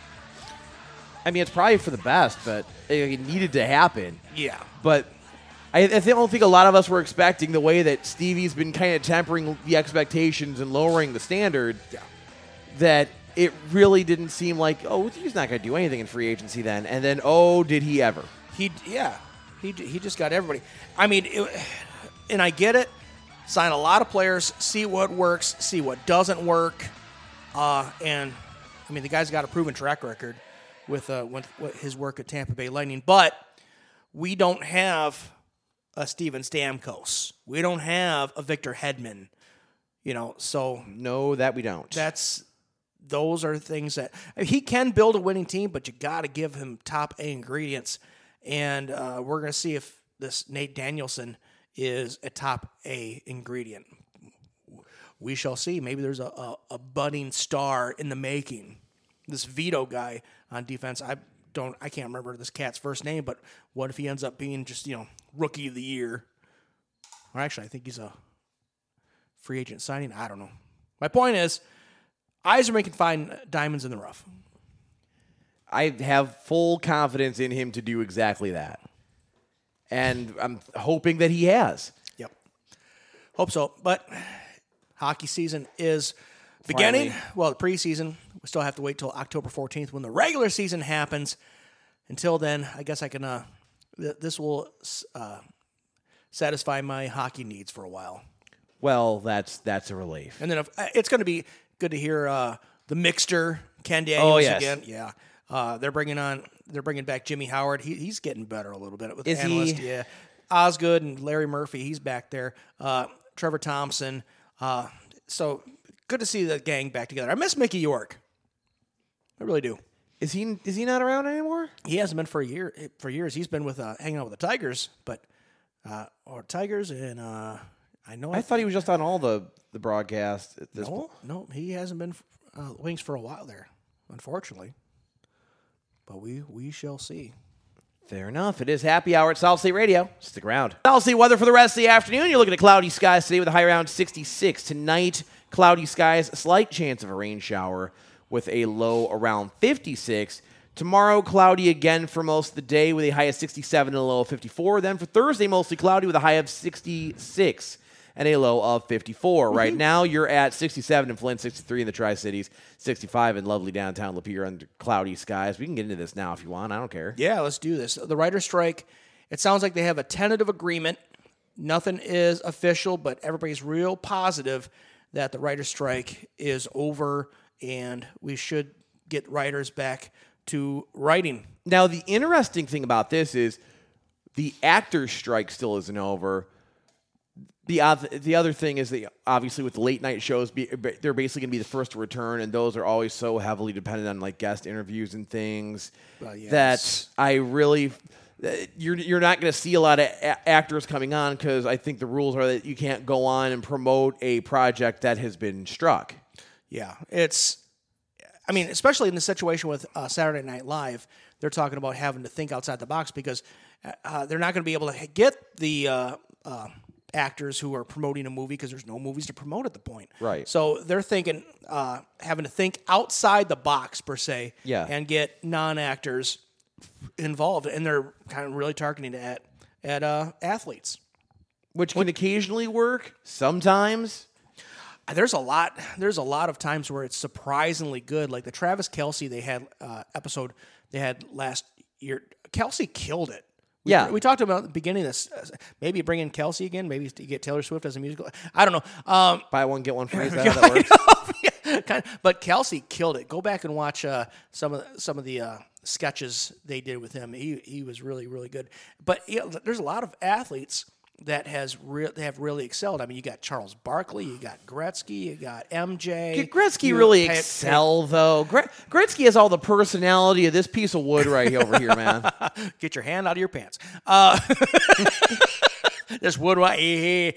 I mean, it's probably for the best, but it needed to happen. Yeah, but. I, I don't think a lot of us were expecting the way that Stevie's been kind of tempering the expectations and lowering the standard, yeah. that it really didn't seem like, oh, he's not going to do anything in free agency then. And then, oh, did he ever? He, yeah. He he just got everybody. I mean, it, and I get it. Sign a lot of players, see what works, see what doesn't work, uh, and I mean the guy's got a proven track record with uh with, with his work at Tampa Bay Lightning. But we don't have a Steven Stamkos. We don't have a Victor Hedman. You know, so No, that we don't. that's those are things that he can build a winning team, but you got to give him top A ingredients. And uh, we're going to see if this Nate Danielson is a top A ingredient. We shall see. Maybe there's a, a, a budding star in the making. This Vito guy on defense, I don't, I can't remember this cat's first name, but what if he ends up being just, you know, rookie of the year? Or actually, I think he's a free agent signing. I don't know. My point is, Yzerman can find diamonds in the rough. I have full confidence in him to do exactly that. And I'm hoping that he has. Yep. Hope so. But hockey season is beginning. Finally. Well, the preseason, we still have to wait till October fourteenth when the regular season happens. Until then, I guess I can, uh, th- this will uh, satisfy my hockey needs for a while. Well, that's that's a relief. And then if, it's going to be good to hear uh, the Mixter, Ken Daniels Oh, yes. again. Yeah. Uh, they're bringing on, they're bringing back Jimmy Howard. He, he's getting better a little bit with Is analyst. he? Yeah. Osgood and Larry Murphy, he's back there. Uh, Trevor Thompson. Uh, so good to see the gang back together. I miss Mickey York. I really do. Is he is he not around anymore? He hasn't been for a year. For years, he's been with uh, hanging out with the Tigers, but uh, or Tigers and uh, I know. I thought he was just on all the the broadcasts at this no, point. no, he hasn't been uh, Wings for a while there, unfortunately. But we we shall see. Fair enough. It is happy hour at South State Radio. Stick around. South State weather for the rest of the afternoon. You're looking at cloudy skies today with a high around sixty-six. Tonight, cloudy skies, slight chance of a rain shower with a low around fifty-six. Tomorrow, cloudy again for most of the day with a high of sixty-seven and a low of fifty-four. Then for Thursday, mostly cloudy with a high of sixty-six and a low of fifty-four. Mm-hmm. Right now, you're at sixty-seven in Flint, sixty-three in the Tri-Cities, sixty-five in lovely downtown Lapeer under cloudy skies. We can get into this now if you want. I don't care. Yeah, let's do this. The writer's strike, it sounds like they have a tentative agreement. Nothing is official, but everybody's real positive that the writer's strike is over and we should get writers back to writing. Now, the interesting thing about this is the actors' strike still isn't over. The other, the other thing is that obviously with the late night shows, be, they're basically going to be the first to return, and those are always so heavily dependent on like guest interviews and things Uh, yes. that I really you're you're not going to see a lot of a- actors coming on because I think the rules are that you can't go on and promote a project that has been struck. Yeah, it's, I mean, especially in the situation with uh, Saturday Night Live, they're talking about having to think outside the box because uh, they're not going to be able to get the uh, uh, actors who are promoting a movie because there's no movies to promote at the point. Right. So they're thinking, uh, having to think outside the box, per se, Yeah. and get non-actors involved. And they're kind of really targeting it at, at uh, athletes. Which can occasionally work, sometimes. There's a lot. There's a lot of times where it's surprisingly good. Like the Travis Kelce they had uh, episode they had last year. Kelce killed it. We, Yeah, we talked about at the beginning of this. Uh, maybe bring in Kelce again. Maybe to get Taylor Swift as a musical. I don't know. Um, Buy one get one free. Is that how that works? kind of, but Kelce killed it. Go back and watch uh, some of the, some of the uh, sketches they did with him. He he was really really good. But you know, there's a lot of athletes that has re- they have really excelled. I mean, you got Charles Barkley, you got Gretzky, you got M J. Did Gretzky you really had- excel, though? Gre- Gretzky has all the personality of this piece of wood right over here, man. Get your hand out of your pants. Uh, this wood, uh,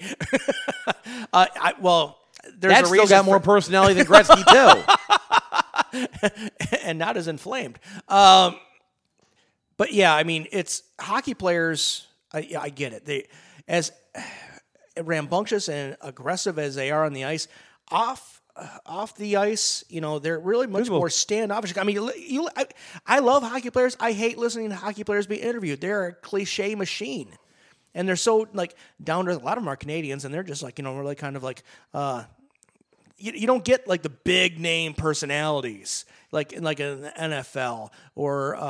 I, well, there's That's a reason still got for- more personality than Gretzky, too. and not as inflamed. Um, but yeah, I mean, it's hockey players. I, I get it. They, as rambunctious and aggressive as they are on the ice, off uh, off the ice, you know, they're really much People- more standoffish. I mean, you, you, I, I love hockey players. I hate listening to hockey players be interviewed. They're a cliche machine. And they're so, like, down to, a lot of them are Canadians, and they're just, like, you know, really kind of, like, uh, you, you don't get, like, the big-name personalities, like in, like, an N F L or uh,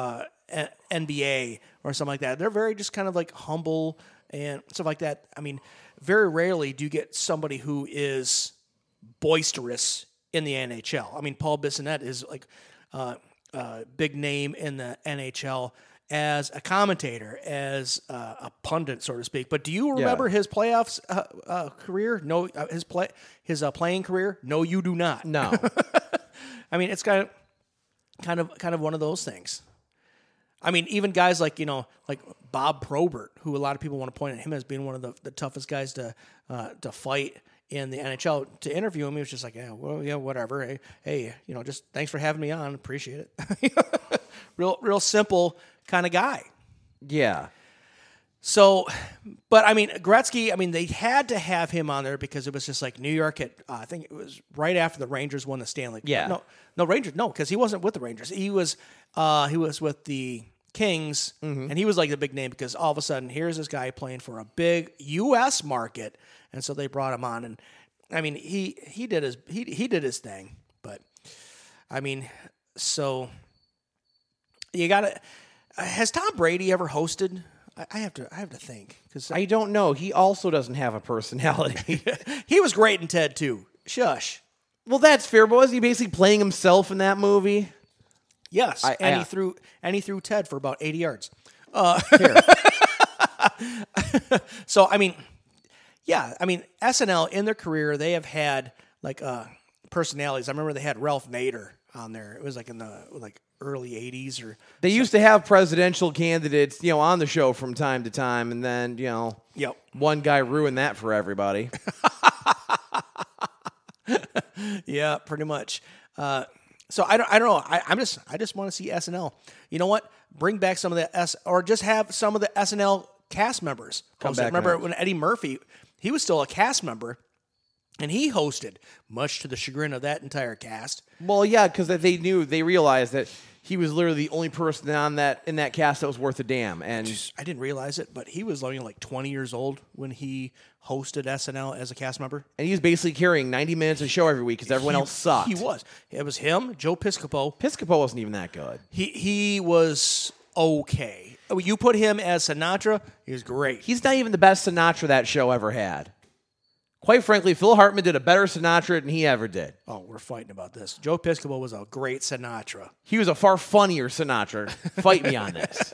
N B A or something like that. They're very just kind of like humble and stuff like that. I mean, very rarely do you get somebody who is boisterous in the N H L. I mean, Paul Bissonnette is like a uh, uh, big name in the N H L as a commentator, as uh, a pundit, so to speak. But do you remember Yeah. his playoffs uh, uh, career? No, uh, his play, his uh, playing career? No, you do not. No. I mean, it's kind of, kind of, kind of one of those things. I mean, even guys like you know, like Bob Probert, who a lot of people want to point at him as being one of the, the toughest guys to uh, to fight in the N H L. To interview him, he was just like, yeah, well, yeah, whatever. Hey, hey, you know, just thanks for having me on. Appreciate it. real, real simple kind of guy. Yeah. So, but I mean, Gretzky, I mean, they had to have him on there because it was just like New York had, uh, I think it was right after the Rangers won the Stanley Cup. Yeah. No, no, Rangers, no, because he wasn't with the Rangers. He was, uh, he was with the Kings, and he was like the big name because all of a sudden, here's this guy playing for a big U S market, and so they brought him on. And I mean, he he did his he he did his thing, but I mean, so you got to. Has Tom Brady ever hosted? I, I have to I have to think because I don't know. He also doesn't have a personality. he was great in Ted too. Shush. Well, that's fair, but was he basically playing himself in that movie? Yes, I- and I- he threw and he threw Ted for about eighty yards. Uh, so I mean, yeah, I mean S N L in their career they have had like uh, personalities. I remember they had Ralph Nader on there. It was like in the like early eighties or They used to have presidential candidates, you know, on the show from time to time, and then, you know, yep. one guy ruined that for everybody. Yeah, pretty much. Uh, so I don't, I don't know. I, I'm just, I just want to see S N L. You know what? Bring back some of the S, or just have some of the S N L cast members. Come hosted. back Remember next. when Eddie Murphy, he was still a cast member, and he hosted, much to the chagrin of that entire cast. Well, yeah, because they knew, they realized that he was literally the only person on that in that cast that was worth a damn. And I didn't realize it, but he was only like twenty years old when he hosted S N L as a cast member. and he was basically carrying ninety minutes of show every week because everyone He- else sucked. He was. It was him, Joe Piscopo. Piscopo wasn't even that good. He he was okay. You put him as Sinatra, he was great. He's not even the best Sinatra that show ever had. Quite frankly, Phil Hartman did a better Sinatra than he ever did. Oh, we're fighting about this. Joe Piscopo was a great Sinatra. He was a far funnier Sinatra. Fight me on this.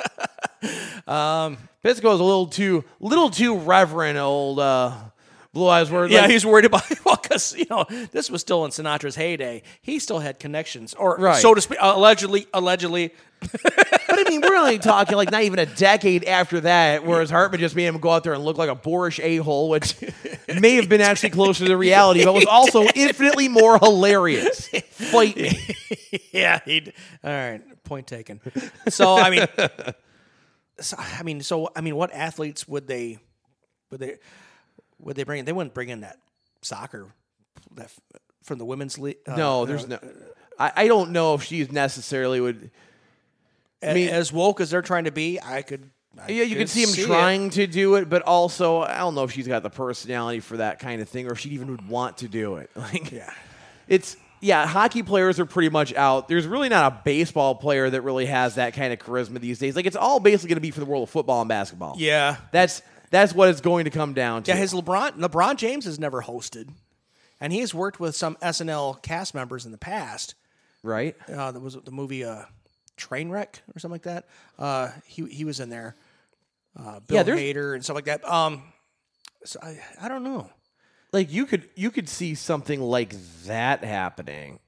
Um, Piscopo was a little too, little too reverent, old uh, Blue Eyes Word. Yeah, like- he's worried about well, because you know this was still in Sinatra's heyday. He still had connections, or Right. so to speak, uh, allegedly. Allegedly, But I mean, we're only talking like not even a decade after that, whereas Hartman just made him go out there and look like a boorish a-hole, which may have been actually closer to reality, but was also infinitely more hilarious. Fight me. yeah. He. All right, point taken. So I mean, so, I mean, so I mean, what athletes would they, would they, would they bring in? They wouldn't bring in that soccer, that from the women's league. Uh, No, there's no. I, I don't know if she necessarily would. I mean- as woke as they're trying to be, I could. I Yeah, you could see him it. trying to do it, but also I don't know if she's got the personality for that kind of thing, or if she even would want to do it. Like, Yeah. it's yeah, hockey players are pretty much out. There's really not a baseball player that really has that kind of charisma these days. Like, it's all basically going to be for the world of football and basketball. Yeah. That's that's what it's going to come down to. Yeah, his LeBron LeBron James has never hosted, and he has worked with some S N L cast members in the past. right? Uh, there was the movie uh, Trainwreck or something like that. Uh, he he was in there. Uh, Bill Yeah, there's- Hader and stuff like that. Um, so I I don't know. Like you could you could see something like that happening.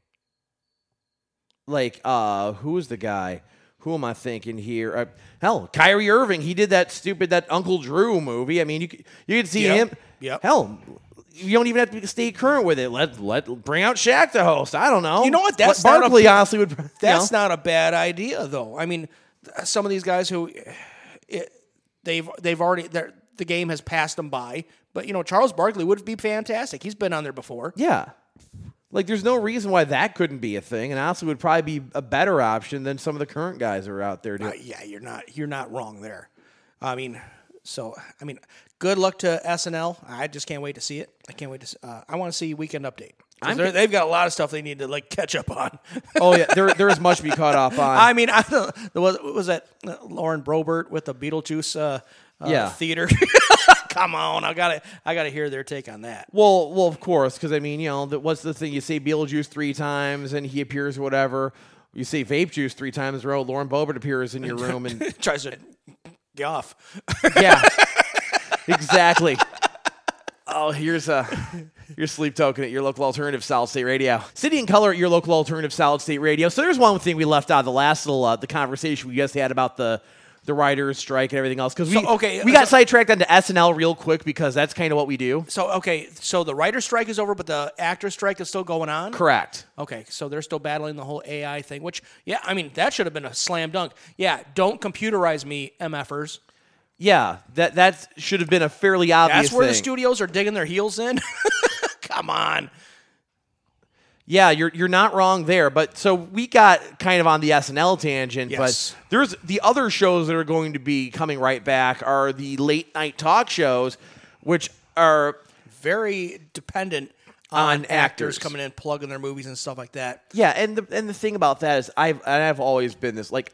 Like uh who was the guy? Who am I thinking here? Uh, hell, Kyrie Irving. He did that stupid that Uncle Drew movie. I mean, you could you could see Yep, him. yep. Hell, you don't even have to stay current with it. Let let bring out Shaq to host. I don't know. You know what? That's What not a- Barkley honestly would. you That's know? not a bad idea, though. I mean, th- some of these guys who it, they've they've already they're- the game has passed them by. But you know, Charles Barkley would be fantastic. He's been on there before. Yeah. Like, there's no reason why that couldn't be a thing, and honestly would probably be a better option than some of the current guys who are out there doing. Uh, yeah, you're not you're not wrong there. I mean, so I mean, good luck to S N L. I just can't wait to see it. I can't wait to. s- Uh, I want to see Weekend Update. 'Cause they've got a lot of stuff they need to like catch up on. Oh yeah, there there is much to be caught up on. I mean, I don't know, was was that Lauren Brobert with the Beetlejuice uh, uh, Yeah. theater? Come on, I gotta I gotta hear their take on that. Well, well, of course, because I mean, you know, that what's the thing? You say Beetlejuice three times and he appears or whatever. You say Vape Juice three times in a row. Lauren Boebert appears in your room and Tries to get off. yeah, exactly. Oh, here's a your sleep token at your local alternative Solid State Radio. City and Color at your local alternative Solid State Radio. So there's one thing we left out of the last little uh, the conversation we just had about the the writers' strike and everything else because we So, okay, we got so- sidetracked onto S N L real quick because that's kind of what we do. So okay, so the writer strike is over, but the actor strike is still going on. Correct. Okay, so they're still battling the whole A I thing, which yeah, I mean that should have been a slam dunk. Yeah, don't computerize me, MFers. Yeah, that that should have been a fairly obvious That's where thing. the studios are digging their heels in. Come on. Yeah, you're you're not wrong there. But so we got kind of on the S N L tangent, Yes. but there's the other shows that are going to be coming right back are the late night talk shows, which are Very dependent on, On actors. actors. coming in, plugging their movies and stuff like that. yeah, and the and the thing about that is I've and I've always been this like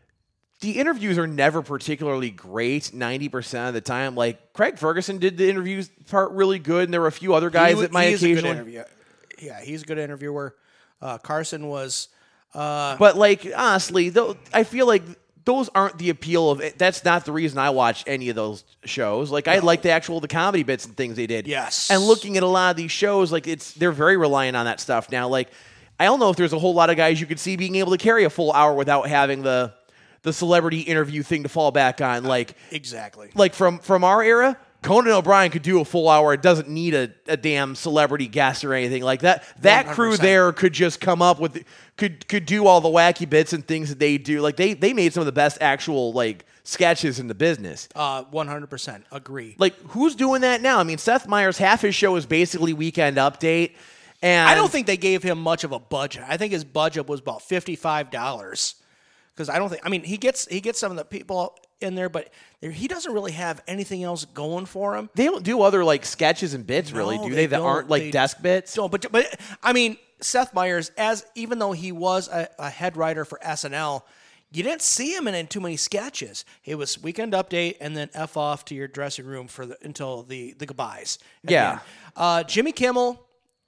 the interviews are never particularly great ninety percent of the time. Like Craig Ferguson did the interviews part really good, and there were a few other guys He- that might he's a good occasionally. interview- Yeah, he's a good interviewer. Uh, Carson was. Uh, But like honestly, though, I feel like those aren't the appeal of it. That's not the reason I watch any of those shows. Like I like the actual the comedy bits and things they did. Yes. And looking at a lot of these shows, like it's they're very reliant on that stuff now. Like I don't know if there's a whole lot of guys you could see being able to carry a full hour without having the the celebrity interview thing to fall back on. Like exactly. like from from our era, Conan O'Brien could do a full hour. It doesn't need a, a damn celebrity guest or anything like that. That crew one hundred percent. there could just come up with could could do all the wacky bits and things that they do. Like they they made some of the best actual like sketches in the business. Uh, one hundred percent agree. Like who's doing that now? I mean, Seth Meyers, half his show is basically Weekend Update. And I don't think they gave him much of a budget. I think his budget was about fifty-five dollars. Because I don't think, I mean, he gets he gets some of the people in there, but there, he doesn't really have anything else going for him. they don't do other like sketches and bits, really, No, do they they? That don't. aren't like They desk bits. So, but but I mean, Seth Meyers, as even though he was a, a head writer for S N L, you didn't see him in, in too many sketches. It was Weekend Update and then F off to your dressing room for the, until the the goodbyes. at the Yeah. end. Uh, Jimmy Kimmel,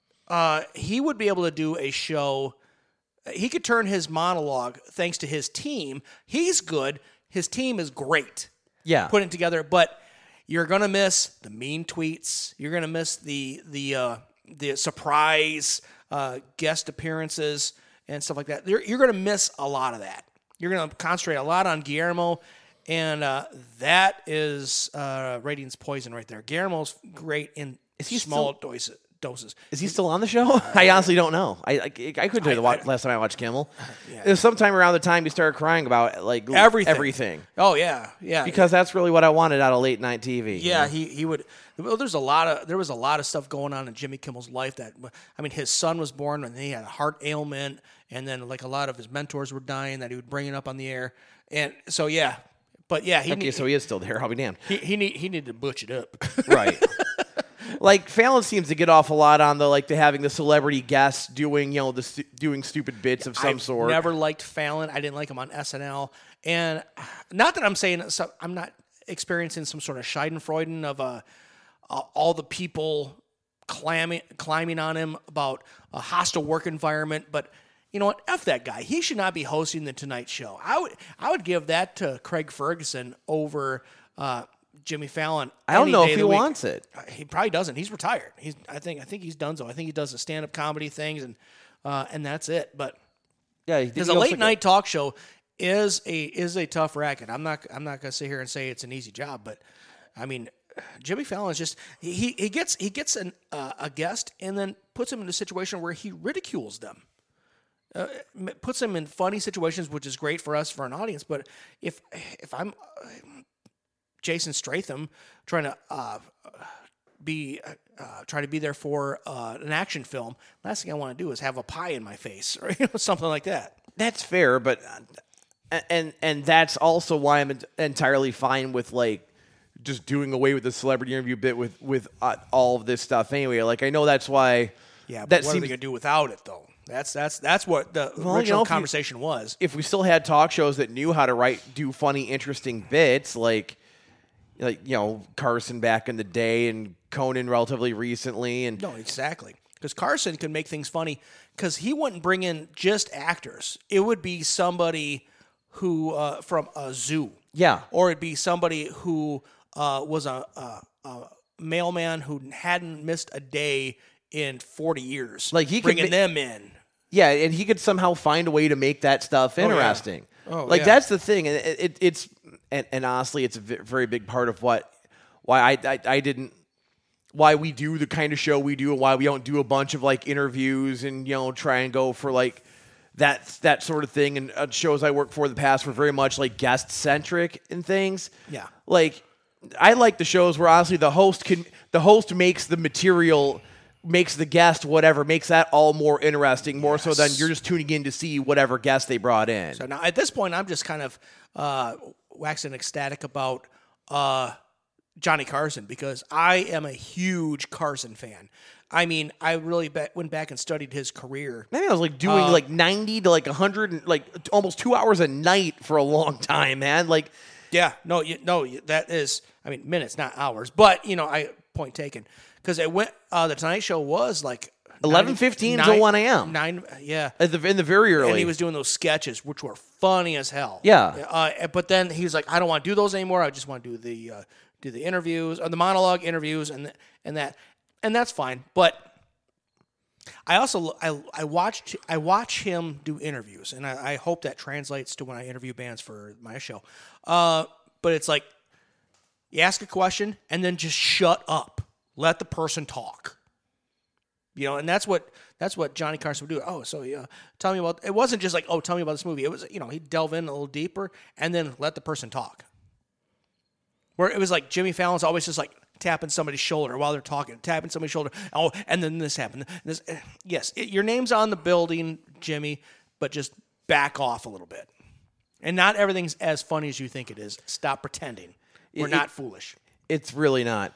uh, he would be able to do a show. He could turn his monologue thanks to his team. He's good. His team is great. Yeah. Putting it together, but you're gonna miss the mean tweets. You're gonna miss the the uh, the surprise uh, guest appearances and stuff like that. You're, you're gonna miss a lot of that. You're gonna concentrate a lot on Guillermo, and uh, that is uh, ratings poison right there. Guillermo's great in he small doses. Doses. Is he still on the show? I honestly don't know. I I, I couldn't tell you the wa- last time I watched Kimmel. It was sometime around the time he started crying about like Everything. everything. Oh yeah, yeah. Because that's really what I wanted out of late night T V. you Yeah, know? he he would. Well, there's a lot of there was a lot of stuff going on in Jimmy Kimmel's life. That I mean, his son was born and he had a heart ailment, and then like a lot of his mentors were dying that he would bring it up on the air, and so yeah, but yeah, he Okay, need, so he is still there. I'll be damned. he he need, he needed to butch it up. Right. Like Fallon seems to get off a lot on the like the having the celebrity guests doing you know the stu- doing stupid bits of some I've sort. Never liked Fallon. I didn't like him on S N L, and not that I'm saying so, I'm not experiencing some sort of Schadenfreude of uh, uh, all the people climbing climbing on him about a hostile work environment, but. You know what? F that guy. He should not be hosting the Tonight Show. I would I would give that to Craig Ferguson over uh, Jimmy Fallon. I don't any know day if of he the week. wants it. Uh, He probably doesn't. He's retired. He's I think I think he's done so. I think he does the stand up comedy things and uh, and that's it. But Yeah, he- because he a also late night talk show is a is a tough racket. I'm not I'm not gonna sit here and say it's an easy job, but I mean Jimmy Fallon is just he he gets he gets an, uh, a guest and then puts him in a situation where he ridicules them. Uh, puts them in funny situations, which is great for us for an audience. But if if I'm uh, Jason Statham trying to uh, be uh, trying to be there for uh, an action film, last thing I want to do is have a pie in my face or you know, something like that. That's fair, but uh, and and that's also why I'm entirely fine with like just doing away with the celebrity interview bit with with uh, all of this stuff anyway. Like I know that's why Yeah, but that what seems are they going to do without it, though? That's that's that's what the Well, original you know, if you- conversation was. if we still had talk shows that knew how to write, do funny, interesting bits, like, like you know, Carson back in the day and Conan relatively recently, and No, exactly. Because Carson can make things funny because he wouldn't bring in just actors. It would be somebody who uh, from a zoo. yeah, Or it'd be somebody who uh, was a, a, a mailman who hadn't missed a day in forty years. Like, he could bringing ma- them in. yeah, and he could somehow find a way to make that stuff yeah. interesting. Oh, like yeah. that's the thing, and it, it, it's and, and honestly, it's a v- very big part of what why I, I I didn't. Why we do the kind of show we do, and why we don't do a bunch of like interviews and you know try and go for like that that sort of thing. And uh, shows I worked for in the past were very much like guest centric and things. Yeah. Like I like the shows where honestly the host can the host makes the material, makes the guest whatever, makes that all more interesting, more so than Yes. you're just tuning in to see whatever guest they brought in. So now at this point, I'm just kind of uh, waxing ecstatic about uh, Johnny Carson because I am a huge Carson fan. I mean, I really be- went back and studied his career. Maybe I was like doing Uh, like ninety to like one hundred, and, like almost two hours a night for a long time, man. Like, Yeah, no, you, no, you- that is, I mean, minutes, not hours. But you know, I point taken because it went. Uh, the Tonight Show was like eleven fifteen till one a.m. Nine, yeah. at the in the very early. And he was doing those sketches, which were funny as hell. Yeah. Uh, but then he was like, I don't want to do those anymore. I just want to do the uh, do the interviews or the monologue interviews and th- and that and that's fine. But I also I I watched I watch him do interviews, and I, I hope that translates to when I interview bands for my show. Uh, but it's like you ask a question and then just shut up, let the person talk. You know, and that's what that's what Johnny Carson would do. Oh, so yeah, tell me about. It wasn't just like, oh, tell me about this movie. It was, you know, he'd delve in a little deeper and then let the person talk. Where it was like Jimmy Fallon's always just like tapping somebody's shoulder while they're talking, tapping somebody's shoulder. Oh, and then this happened. This, yes, it, your name's on the building, Jimmy, but just back off a little bit. And not everything's as funny as you think it is. Stop pretending. We're It- not it- foolish. It's really not.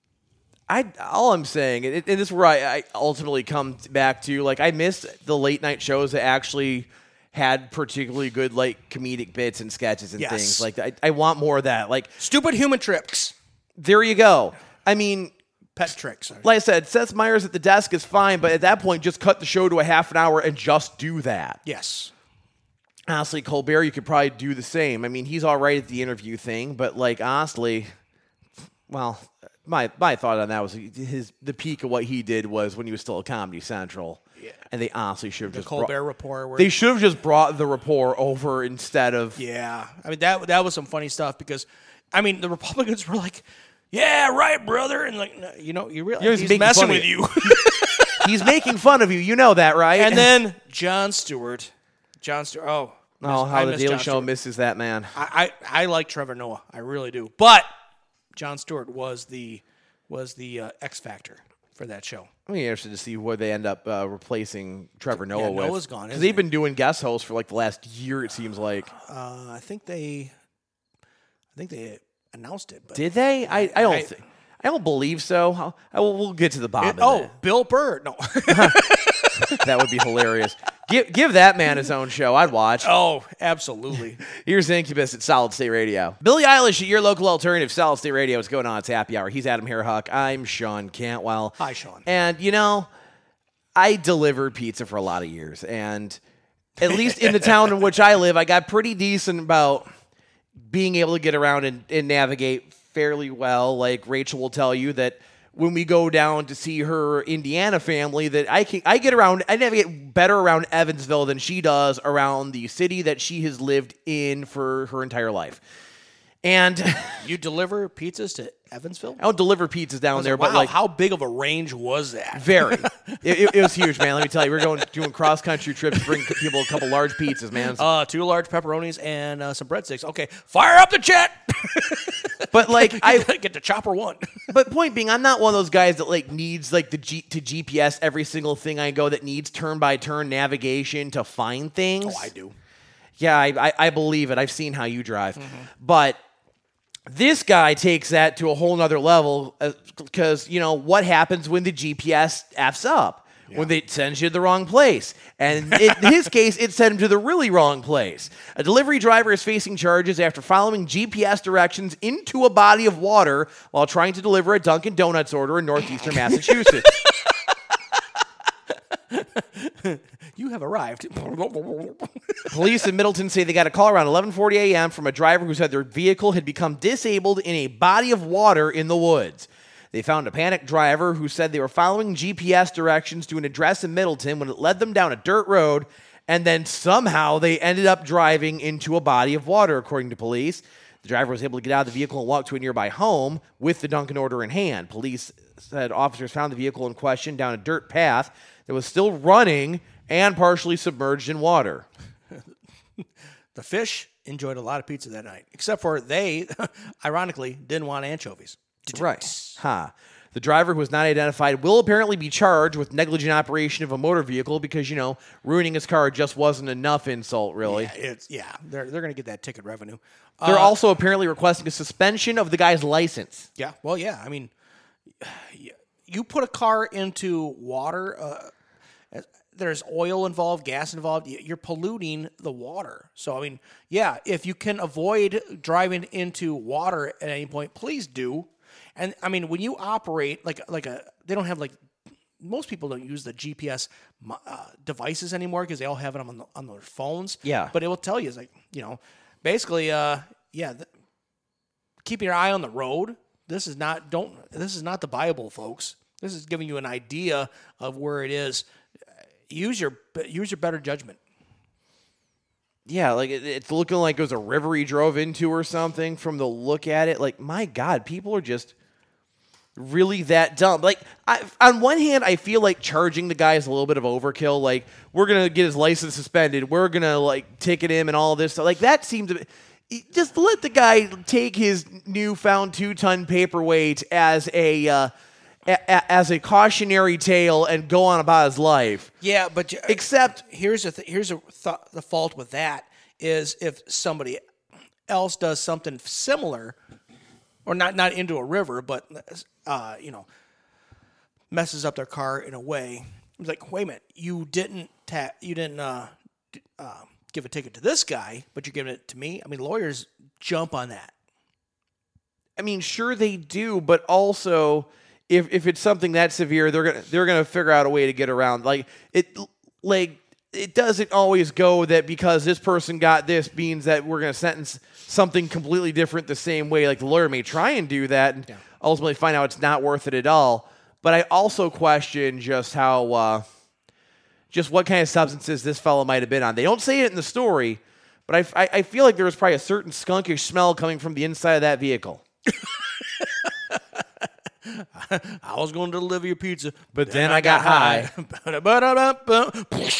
I all I'm saying, and this is where I, I ultimately come back to, like, I miss the late night shows that actually had particularly good like comedic bits and sketches and Yes. things like that. I, I want more of that. Like, Stupid human tricks. there you go. I mean, Pet tricks. like I said, Seth Meyers at the desk is fine, but at that point, just cut the show to a half an hour and just do that. Yes. Honestly, Colbert, you could probably do the same. I mean, he's all right at the interview thing, but like honestly, well, my my thought on that was his the peak of what he did was when he was still at Comedy Central. Yeah. And they honestly should have The just Colbert brought, Report. Where they should have just brought the rapport over instead of Yeah, I mean that that was some funny stuff because, I mean, the Republicans were like, "Yeah, right, brother," and like, no, you know, you realize You're just he's making messing fun of with you. he's making fun of you. You know that, right? And then Jon Stewart, Jon Stewart. Oh, oh, miss- how I the miss Daily Jon Show Stewart. misses that man. I, I I like Trevor Noah, I really do, but Jon Stewart was the was the uh, X factor for that show. I'm interested to see what they end up uh, replacing Trevor Noah with. Noah's gone, Because isn't they've he? been doing guest hosts for like the last year. It seems like. Uh, I think they, I think they announced it. But Did they? I, I don't I- think. I don't believe so. I'll, I will, we'll get to the bottom. It- of oh, it. Bill Burr. No. That would be hilarious. Give give that man his own show. I'd watch. oh, absolutely. Here's Incubus at Solid State Radio. Billie Eilish at your local alternative, Solid State Radio. What's going on? It's Happy Hour. He's Adam Hairhuck. I'm Sean Cantwell. Hi, Sean. And, you know, I delivered pizza for a lot of years. And at least in the town in which I live, I got pretty decent about being able to get around and, and navigate fairly well. Like Rachel will tell you that when we go down to see her Indiana family, that I can I get around, I navigate better around Evansville than she does around the city that she has lived in for her entire life. And You deliver pizzas to Evansville? I don't deliver pizzas down there, wow, but like how big of a range was that? very, it, it, it was huge, man. Let me tell you, we're going doing cross country trips, to bring people a couple large pizzas, man. Uh, two large pepperonis and uh, some breadsticks. Okay, fire up the jet. But like I, get the chopper one. But point being, I'm not one of those guys that like needs like the G to G P S every single thing I go, that needs turn by turn navigation to find things. Oh, I do. Yeah, I, I, I believe it. I've seen how you drive. But this guy takes that to a whole nother level because, you know, what happens when the G P S F's up? when they sends you to the wrong place. And in his case, it sent him to the really wrong place. A delivery driver is facing charges after following G P S directions into a body of water while trying to deliver a Dunkin' Donuts order in northeastern Massachusetts. You have arrived. Police in Middleton say they got a call around eleven forty a.m. from a driver who said their vehicle had become disabled in a body of water in the woods. They found a panicked driver who said they were following G P S directions to an address in Middleton when it led them down a dirt road, and then somehow they ended up driving into a body of water, according to police. The driver was able to get out of the vehicle and walk to a nearby home with the Dunkin' order in hand. Police said officers found the vehicle in question down a dirt path that was still running and partially submerged in water. The fish enjoyed a lot of pizza that night, except for they, ironically, didn't want anchovies. Right. Huh. The driver, who was not identified, will apparently be charged with negligent operation of a motor vehicle because, you know, ruining his car just wasn't enough insult, really. Yeah, it's, yeah they're, they're going to get that ticket revenue. They're uh, also apparently requesting a suspension of the guy's license. Yeah, well, yeah. I mean, you put a car into water, uh, there's oil involved, gas involved, you're polluting the water. So, I mean, yeah, if you can avoid driving into water at any point, please do. And I mean, when you operate like like a, they don't have like, most people don't use the G P S uh, devices anymore because they all have it on the, on their phones. Yeah. But it will tell you, it's like, you know, basically, uh, yeah, th- keeping your eye on the road. This is not don't this is not the Bible, folks. This is giving you an idea of where it is. Use your use your better judgment. Yeah, like it, it's looking like it was a river he drove into or something from the look at it. Like, my God, people are just really that dumb. Like, I, on one hand, I feel like charging the guy is a little bit of overkill. Like, we're going to get his license suspended. We're going to, like, ticket him and all this stuff. Like, that seems to be... Just let the guy take his newfound two-ton paperweight as a... Uh, a, as a cautionary tale and go on about his life. Yeah, but... Except... Here's a th- here's a th- the fault with that is if somebody else does something similar... Or not, not into a river, but, uh, you know, messes up their car in a way. It's like, wait a minute, you didn't ta- you didn't uh, d- uh, give a ticket to this guy, but you're giving it to me? I mean, lawyers jump on that. I mean, sure they do, but also if if it's something that severe, they're gonna they're gonna figure out a way to get around. Like it, like it doesn't always go that because this person got this means that we're gonna sentence something completely different the same way. Like the lawyer may try and do that and yeah. ultimately find out it's not worth it at all. But I also question just how, uh, just what kind of substances this fellow might have been on. They don't say it in the story, but I, I, I feel like there was probably a certain skunkish smell coming from the inside of that vehicle. I was going to deliver your pizza, but then, then I, I got, got high.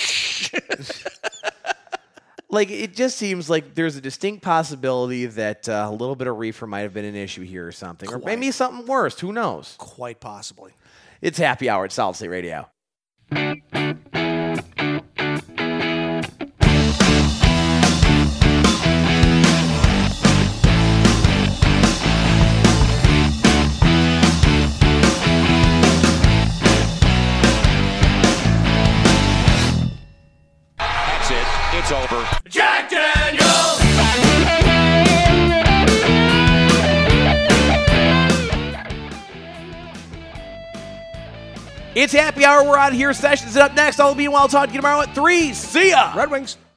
Like, it just seems like there's a distinct possibility that uh, a little bit of reefer might have been an issue here or something. Quite. Or maybe something worse. Who knows? Quite possibly. It's Happy Hour at Solid State Radio. That's it. It's over. Jack Daniels! It's Happy Hour. We're out of here. Sessions is up next. I'll be in Wild Talk to you tomorrow at three. See ya! Red Wings.